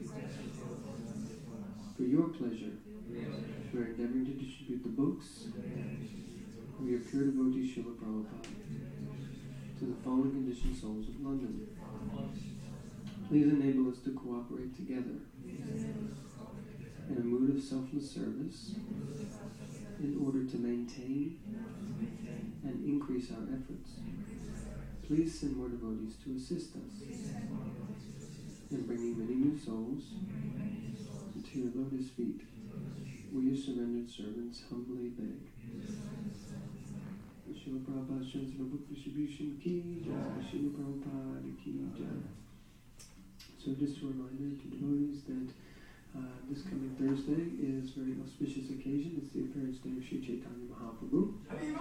Speaker 6: For your pleasure, we are endeavoring to distribute the books of your pure devotee Srila Prabhupada to the fallen conditioned souls of London. Please enable us to cooperate together in a mood of selfless service in order to maintain and increase our efforts. Please send more devotees to assist us in bringing many new souls to your lotus feet. We, your surrendered servants, humbly beg. Srila Prabhupada's Traditional Book Distribution Ki Jai, Srila Prabhupada Ki Jai. So just a reminder to devotees that Uh, this coming Thursday is a very auspicious occasion. It's the appearance day of Sri Chaitanya Mahaprabhu.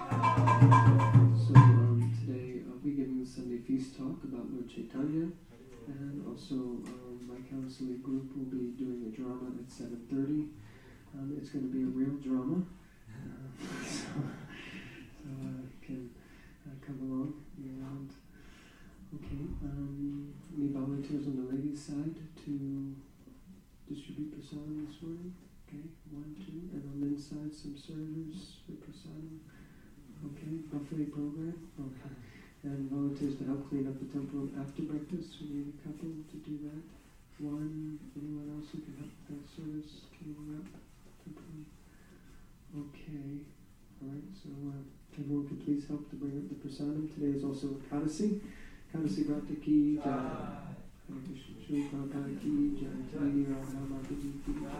Speaker 6: So um, today I'll be giving the Sunday feast talk about Lord Chaitanya, and also um, my counseling group will be doing a drama at seven thirty. Um, it's going to be a real drama, uh, so, so uh, can uh, come along and okay. Um, any volunteers on the ladies' side to distribute prasadam this morning? Okay, one, two. And on the men's side, some servers for prasadam. Okay, buffet program. Okay. And volunteers to help clean up the temple after breakfast. We need a couple to do that. One, anyone else who can help with that service cleaning up the temple? Okay. Alright, so uh, everyone can please help to bring up the prasadam. Today is also Kadasi. Kadasi Vrata Ki Jai. Hare Krishna. Shri Prabhupada Ki Jai. Jai Radha Mata Ji Ki Jai.